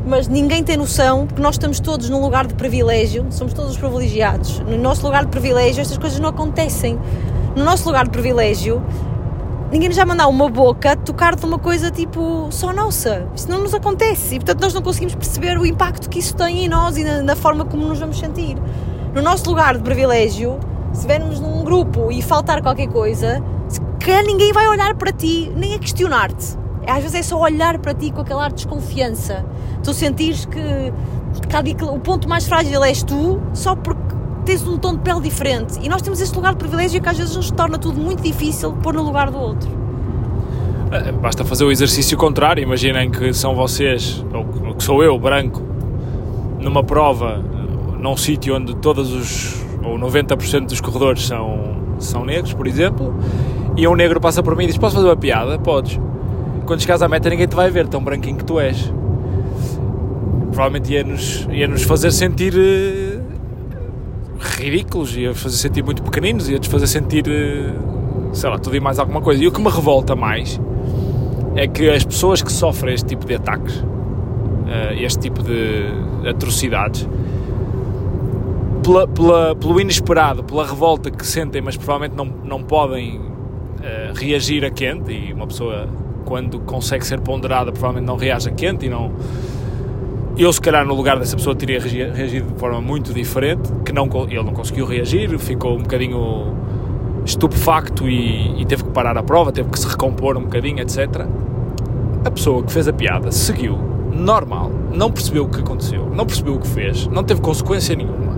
mas ninguém tem noção, porque nós estamos todos num lugar de privilégio, somos todos privilegiados. No nosso lugar de privilégio estas coisas não acontecem. No nosso lugar de privilégio, ninguém nos já mandar uma boca tocar de uma coisa tipo só nossa. Isso não nos acontece e, portanto, nós não conseguimos perceber o impacto que isso tem em nós e na, na forma como nos vamos sentir. No nosso lugar de privilégio, se estivermos num grupo e faltar qualquer coisa, se calhar ninguém vai olhar para ti, nem a questionar-te. Às vezes é só olhar para ti com aquele ar de desconfiança. Tu sentires que, que o ponto mais frágil és tu, só porque tens um tom de pele diferente. E nós temos este lugar de privilégio que às vezes nos torna tudo muito difícil pôr no lugar do outro. Basta fazer o exercício contrário. Imaginem que são vocês, ou que sou eu, branco, numa prova, num sítio onde todos os, ou noventa por cento dos corredores são, são negros, por exemplo, e um negro passa por mim e diz: posso fazer uma piada? Podes. Quando chegares à meta ninguém te vai ver, tão branquinho que tu és. Provavelmente ia-nos, ia-nos fazer sentir uh, ridículos, ia-nos fazer sentir muito pequeninos, ia-nos fazer sentir, uh, sei lá, tudo e mais alguma coisa. E o que me revolta mais é que as pessoas que sofrem este tipo de ataques, uh, este tipo de atrocidades, pela, pela, pelo inesperado, pela revolta que sentem, mas provavelmente não, não podem uh, reagir a quente, e uma pessoa, quando consegue ser ponderada, provavelmente não reage a quente, e não... Eu, se calhar, no lugar dessa pessoa, teria reagido de forma muito diferente, que não, ele não conseguiu reagir, ficou um bocadinho estupefacto e, e teve que parar a prova, teve que se recompor um bocadinho, etcétera. A pessoa que fez a piada seguiu, normal, não percebeu o que aconteceu, não percebeu o que fez, não teve consequência nenhuma.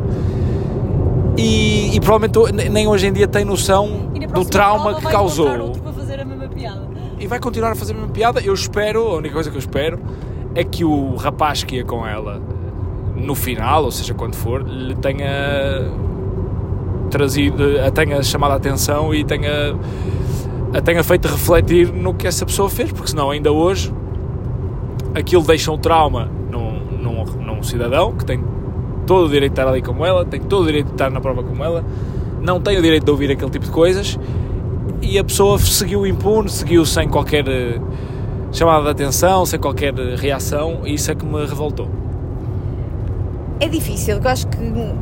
E, e provavelmente nem hoje em dia tem noção do trauma que causou. E vai continuar a fazer a mesma piada. Eu espero, a única coisa que eu espero é que o rapaz que ia com ela no final, ou seja, quando for, lhe tenha trazido, a tenha chamado a atenção e tenha, a tenha feito refletir no que essa pessoa fez, porque senão ainda hoje aquilo deixa um trauma num, num, num cidadão que tem todo o direito de estar ali como ela, tem todo o direito de estar na prova como ela, não tem o direito de ouvir aquele tipo de coisas. E a pessoa seguiu impune, seguiu sem qualquer chamada de atenção, sem qualquer reação, e isso é que me revoltou. É difícil, eu acho que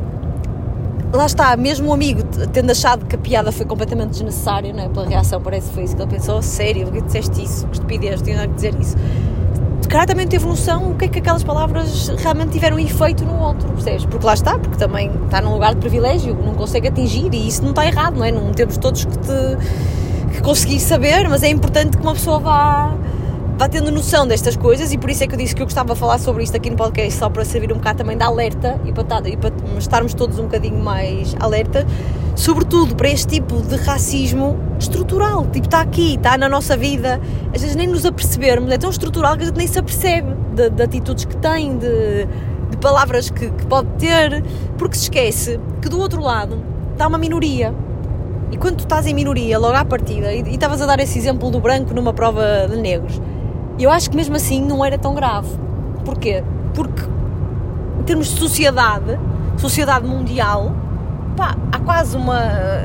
lá está, mesmo o amigo tendo achado que a piada foi completamente desnecessária, não é? Pela reação, parece que foi isso que ele pensou: sério, porque disseste isso, que estupidez, tinha que dizer isso. De cara também teve noção o que é que aquelas palavras realmente tiveram efeito no outro, percebes? Porque lá está, porque também está num lugar de privilégio, não consegue atingir, e isso não está errado, não é? Não temos todos que, te, que conseguir saber, mas é importante que uma pessoa vá, vá tendo noção destas coisas, e por isso é que eu disse que eu gostava de falar sobre isto aqui no podcast, só para servir um bocado também de alerta, e para, e para estarmos todos um bocadinho mais alerta, sobretudo para este tipo de racismo estrutural, tipo, está aqui, está na nossa vida, às vezes nem nos apercebermos, é tão estrutural que a gente nem se apercebe de, de atitudes que tem, de, de palavras que, que pode ter, porque se esquece que do outro lado está uma minoria, e quando tu estás em minoria, logo à partida, e estavas a dar esse exemplo do branco numa prova de negros, eu acho que mesmo assim não era tão grave. Porquê? Porque em termos de sociedade, sociedade mundial, pá, há quase uma,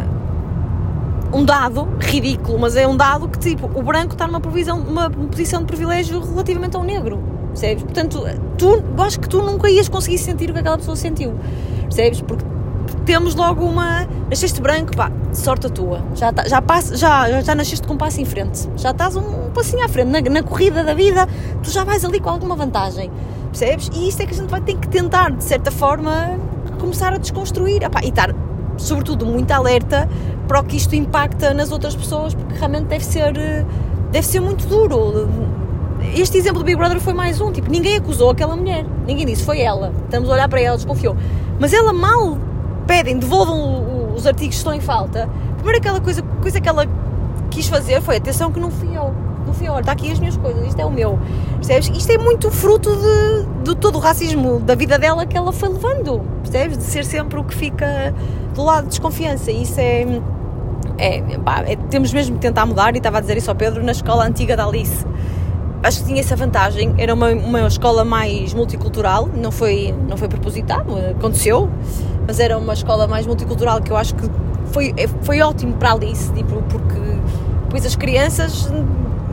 um dado ridículo, mas é um dado que, tipo, o branco está numa posição, uma posição de privilégio relativamente ao negro, percebes? Portanto, tu, eu acho que tu nunca ias conseguir sentir o que aquela pessoa sentiu, percebes? Porque temos logo uma... Nasceste branco, pá, sorte a tua, já, tá, já, passa, já, já nasceste com um passo em frente, já estás um, um passinho à frente, na, na corrida da vida, tu já vais ali com alguma vantagem, percebes? E isto é que a gente vai ter que tentar, de certa forma, começar a desconstruir, epá, e estar, sobretudo, muito alerta para o que isto impacta nas outras pessoas, porque realmente deve ser, deve ser muito duro. Este exemplo do Big Brother foi mais um, tipo, ninguém acusou aquela mulher, ninguém disse, foi ela, estamos a olhar para ela, desconfiou, mas ela mal pedem, devolvam os artigos que estão em falta, primeiro aquela coisa, coisa que ela quis fazer foi, atenção que não fui eu, não fui eu, olha, está aqui as minhas coisas, isto é o meu, percebes? Isto é muito fruto de, de todo o racismo da vida dela que ela foi levando, percebes? De ser sempre o que fica do lado de desconfiança, e isso é, é, pá, é temos mesmo de tentar mudar, e estava a dizer isso ao Pedro, na escola antiga da Alice, acho que tinha essa vantagem, era uma, uma escola mais multicultural, não foi, não foi propositado, aconteceu, mas era uma escola mais multicultural que eu acho que foi, foi ótimo para a Alice, tipo, porque depois as crianças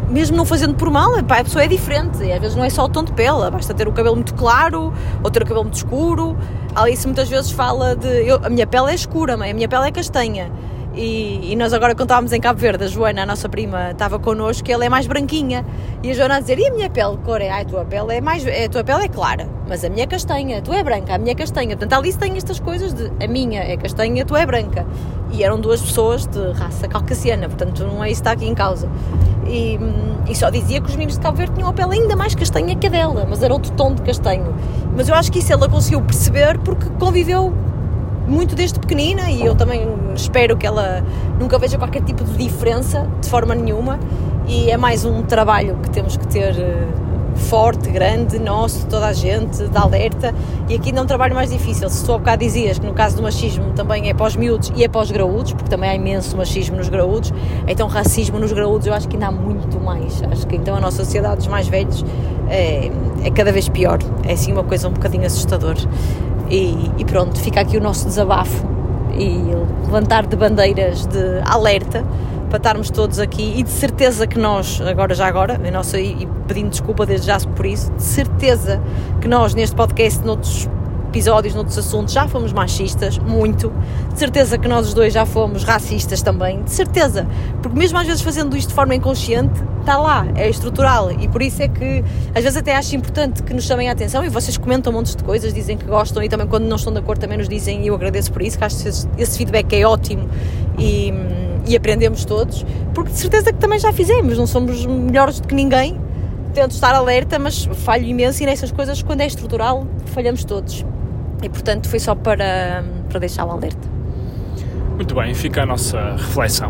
mesmo não fazendo por mal, pá, a pessoa é diferente, e às vezes não é só o tom de pele, basta ter o cabelo muito claro ou ter o cabelo muito escuro. A Alice muitas vezes fala de, eu, a minha pele é escura, mãe, a minha pele é castanha. E, e nós agora quando estávamos em Cabo Verde, a Joana, a nossa prima, estava connosco, ela é mais branquinha, e a Joana a dizer, e a minha pele, cor é, ai, a tua pele é mais, a tua pele é clara, mas a minha é castanha, tu é branca, a minha é castanha. Portanto, a Alice tem estas coisas de, a minha é castanha, tu é branca, e eram duas pessoas de raça caucasiana, portanto não é isso que está aqui em causa. E, e só dizia que os meninos de Cabo Verde tinham a pele ainda mais castanha que a dela, mas era outro tom de castanho. Mas eu acho que isso ela conseguiu perceber porque conviveu muito desde pequenina, e eu também espero que ela nunca veja qualquer tipo de diferença, de forma nenhuma, e é mais um trabalho que temos que ter forte, grande, nosso, toda a gente, de alerta, e aqui ainda é um trabalho mais difícil. Se tu há bocado dizias que no caso do machismo também é para os miúdos e é para os graúdos, porque também há imenso machismo nos graúdos, então racismo nos graúdos eu acho que ainda há muito mais. Acho que então a nossa sociedade dos mais velhos é, é cada vez pior, é assim uma coisa um bocadinho assustadora. E, e pronto, fica aqui o nosso desabafo e levantar de bandeiras de alerta para estarmos todos aqui, e de certeza que nós, agora já agora, a nossa, e pedindo desculpa desde já por isso, de certeza que nós neste podcast, noutros episódios, noutros assuntos, já fomos machistas, muito, de certeza que nós os dois já fomos racistas também, de certeza, porque mesmo às vezes fazendo isto de forma inconsciente, está lá, é estrutural, e por isso é que às vezes até acho importante que nos chamem a atenção, e vocês comentam um monte de coisas, dizem que gostam, e também quando não estão de acordo também nos dizem, e eu agradeço por isso, que acho que esse, esse feedback é ótimo, e, e aprendemos todos, porque de certeza que também já fizemos, não somos melhores do que ninguém, tento estar alerta, mas falho imenso, e nessas coisas, quando é estrutural, falhamos todos. E portanto foi só para, para deixar o alerta. Muito bem, fica a nossa reflexão.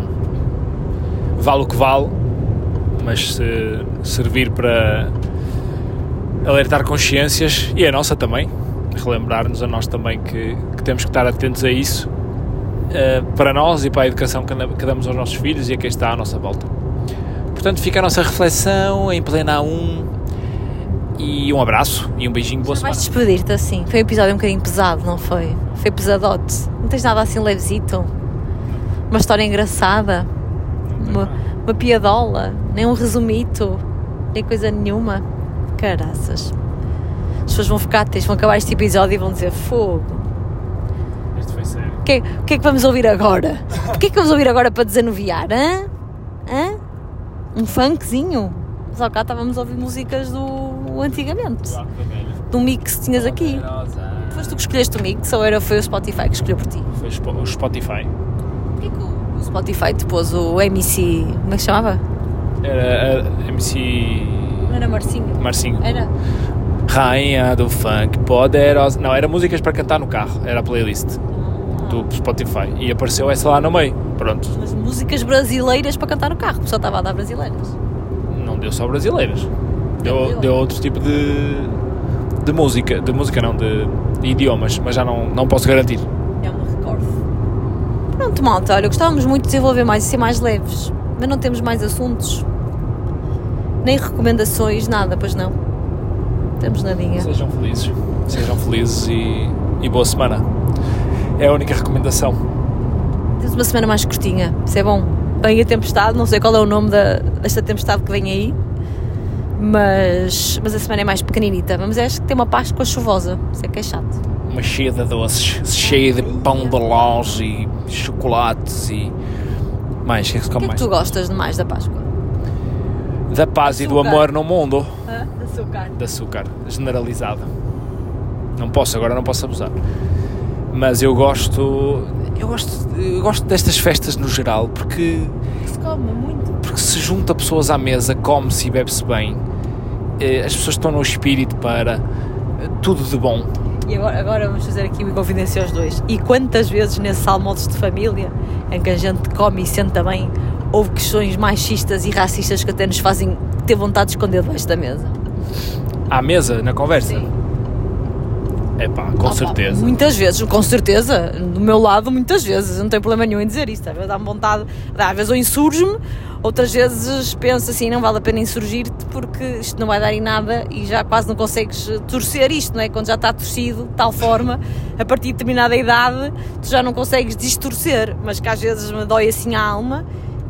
Vale o que vale, mas se servir para alertar consciências, e a nossa também, relembrar-nos a nós também que, que temos que estar atentos a isso, uh, para nós e para a educação que, que damos aos nossos filhos e a quem está à nossa volta. Portanto, fica a nossa reflexão em plena A um. E um abraço e um beijinho, boa semana. Vais despedir-te assim, foi um episódio um bocadinho pesado, não foi? Foi pesadote, não tens nada assim levesito? Uma história engraçada? Uma, uma piadola? Nem um resumito? Nem coisa nenhuma? Caraças. As pessoas vão ficar tristes, vão acabar este episódio e vão dizer, fogo. Isto foi sério. O que, o que é que vamos ouvir agora? O que é que vamos ouvir agora para desanuviar? Hã? Hã? Um funkzinho? Só cá estávamos a ouvir músicas do antigamente, de um mix que tinhas aqui. Foste tu que escolheste o mix ou era, foi o Spotify que escolheu por ti? Foi o Spotify. Porquê que o Spotify te pôs o M C, como é que se chamava? Era a M C... Não era Marcinho? Marcinho. Era? Rainha do funk, poderosa... Não, era músicas para cantar no carro, era a playlist do Spotify, e apareceu essa lá no meio, pronto. Mas músicas brasileiras para cantar no carro, porque só estava a dar brasileiras. Não deu só brasileiras, deu, deu outro tipo de, de música, de música não, de, de idiomas, mas já não, não posso garantir. É uma recordo. Pronto, malta, olha, gostávamos muito de desenvolver mais e ser mais leves, mas não temos mais assuntos, nem recomendações, nada, pois não. Temos nadinha. Sejam felizes, sejam felizes e, e boa semana. É a única recomendação. Temos uma semana mais curtinha, isso é bom. Vem a tempestade, não sei qual é o nome da, desta tempestade que vem aí, mas, mas a semana é mais pequeninita. Mas acho que tem uma Páscoa chuvosa, isso é que é chato. Uma cheia de doces, cheia de pão de lós e chocolates e mais. O que é que se come mais? O que é que tu gostas de mais da Páscoa? Da paz e do amor no mundo. Ah, de açúcar. De açúcar, generalizado. Não posso, agora não posso abusar. Mas eu gosto... Eu gosto, eu gosto destas festas no geral, porque... Se come muito. Porque se junta pessoas à mesa, come-se e bebe-se bem. As pessoas estão no espírito para tudo de bom. E agora, agora vamos fazer aqui uma confidência aos dois. E quantas vezes nesses almoços de família, em que a gente come e senta bem, houve questões machistas e racistas que até nos fazem ter vontade de esconder debaixo da mesa? À mesa, na conversa? Sim. É pá, com ah, certeza. Pá, muitas vezes, com certeza, do meu lado, muitas vezes, não tenho problema nenhum em dizer isto. Às vezes dá-me vontade, às vezes eu insurjo-me, outras vezes penso assim, não vale a pena insurgir-te porque isto não vai dar em nada e já quase não consegues torcer isto, não é? Quando já está torcido, de tal forma, a partir de determinada idade, tu já não consegues distorcer, mas que às vezes me dói assim a alma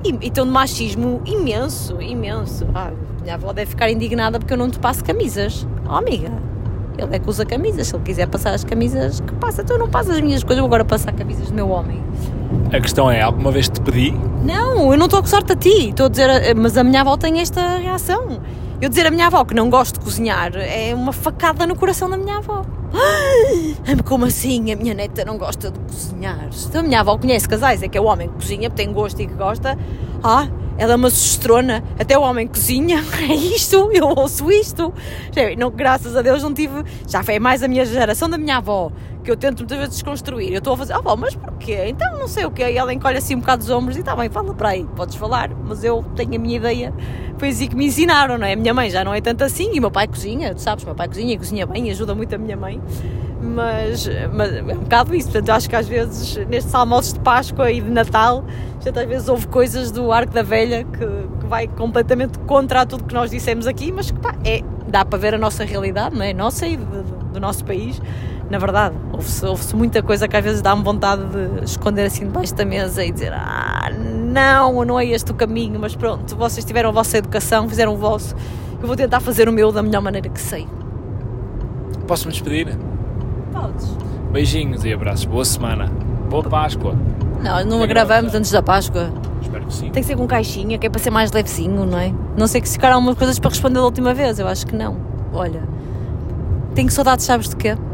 E, e tem um machismo imenso, imenso. Ah, minha avó deve ficar indignada porque eu não te passo camisas. Oh, amiga, ele é que usa camisas. Se ele quiser passar as camisas, que passa. Então eu não passo as minhas coisas, eu vou agora passar camisas do meu homem. A questão é, alguma vez te pedi? Não, eu não estou a sorte a ti. Estou a dizer, mas a minha avó tem esta reação. Eu dizer à minha avó que não gosto de cozinhar é uma facada no coração da minha avó. Ah, como assim? A minha neta não gosta de cozinhar? Então a minha avó conhece casais, é que é o homem que cozinha, tem gosto e que gosta. Ah, ela é uma sujestrona, até o homem cozinha, é isto, eu ouço isto. Não, graças a Deus não tive, já foi mais a minha geração da minha avó, que eu tento muitas vezes desconstruir. Eu estou a fazer, ah, avó, mas porquê? Então não sei o quê. E ela encolhe assim um bocado os ombros e está bem, fala para aí, podes falar, mas eu tenho a minha ideia. Foi assim que me ensinaram, não é? A minha mãe já não é tanto assim, e o meu pai cozinha, tu sabes, o meu pai cozinha e cozinha bem, e ajuda muito a minha mãe, mas, mas é um bocado isso. Portanto, eu acho que às vezes, nestes almoços de Páscoa e de Natal, já às vezes houve coisas do Arco da Velha que, que vai completamente contra tudo que nós dissemos aqui, mas que pá, é, dá para ver a nossa realidade, não é? Nossa e do, do nosso país. Na verdade, ouve-se, ouve-se muita coisa que às vezes dá-me vontade de esconder assim debaixo da mesa e dizer, ah, não, não é este o caminho, mas pronto, vocês tiveram a vossa educação, fizeram o vosso, eu vou tentar fazer o meu da melhor maneira que sei. Posso-me despedir? Podes. Beijinhos e abraços, boa semana, boa Páscoa. Nós não a gravamos antes da Páscoa. Espero que sim. Tem que ser com caixinha, que é para ser mais levezinho, não é? Não sei que se ficaram algumas coisas para responder da última vez, eu acho que não. Olha, tenho saudades, sabes de quê?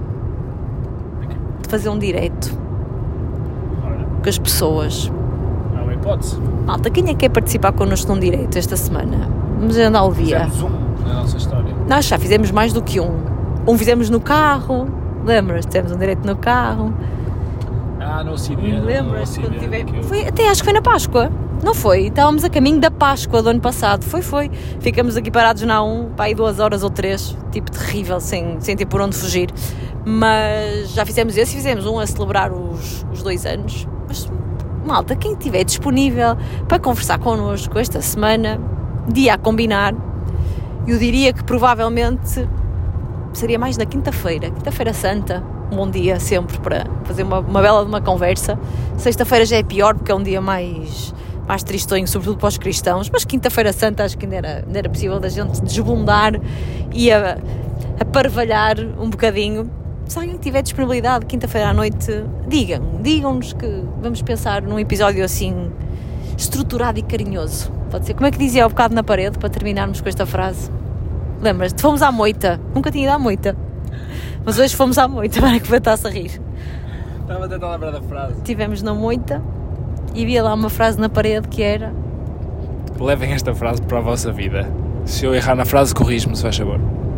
De fazer um direito com as pessoas. Não é uma hipótese. Malta, quem é que quer participar connosco num direito esta semana? Vamos andar ao dia. Fizemos um na nossa história. Nós já fizemos mais do que um. Um fizemos no carro, lembras? Temos um direito no carro. Ah, no Ocidente. Lembras? Quando tive... Foi, até acho que foi na Páscoa. Não foi? Estávamos a caminho da Páscoa do ano passado. Foi, foi. Ficamos aqui parados na um, para aí duas horas ou três. Tipo terrível, sem, sem ter por onde fugir. Mas já fizemos esse e fizemos um a celebrar os, os dois anos. Mas, malta, quem estiver disponível para conversar connosco esta semana, dia a combinar, eu diria que provavelmente seria mais na quinta-feira. Quinta-feira Santa. Um bom dia sempre para fazer uma, uma bela de uma conversa. Sexta-feira já é pior porque é um dia mais... mais tristonho, sobretudo para os cristãos, mas quinta-feira Santa acho que ainda era, ainda era possível da gente desbundar e a, a parvalhar um bocadinho. Se alguém tiver disponibilidade quinta-feira à noite, digam, digam-nos que vamos pensar num episódio assim estruturado e carinhoso. Pode ser, como é que dizia ao bocado na parede, para terminarmos com esta frase? Lembras-te? Fomos à moita, nunca tinha ido à moita, mas hoje fomos à moita, para que está-se a rir. Estava a tentar lembrar da frase. Estivemos na moita e havia lá uma frase na parede que era: levem esta frase para a vossa vida. Se eu errar na frase, corrijo-me, se faz favor.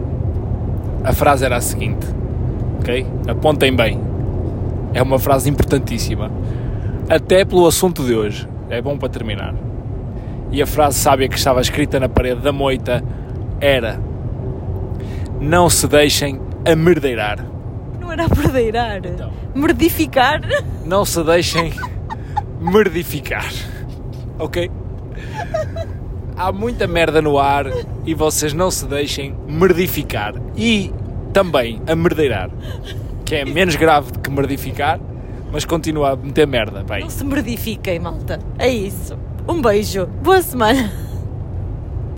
A frase era a seguinte, ok? Apontem bem. É uma frase importantíssima. Até pelo assunto de hoje. É bom para terminar. E a frase sábia que estava escrita na parede da moita era: não se deixem amerdeirar. Não era aperdeirar. Então. Merdificar. Não se deixem merdificar, ok? Há muita merda no ar e vocês não se deixem merdificar. E também a merdeirar, que é menos grave do que merdificar, mas continua a meter merda. Bem. Não se merdifiquem, malta. É isso. Um beijo. Boa semana.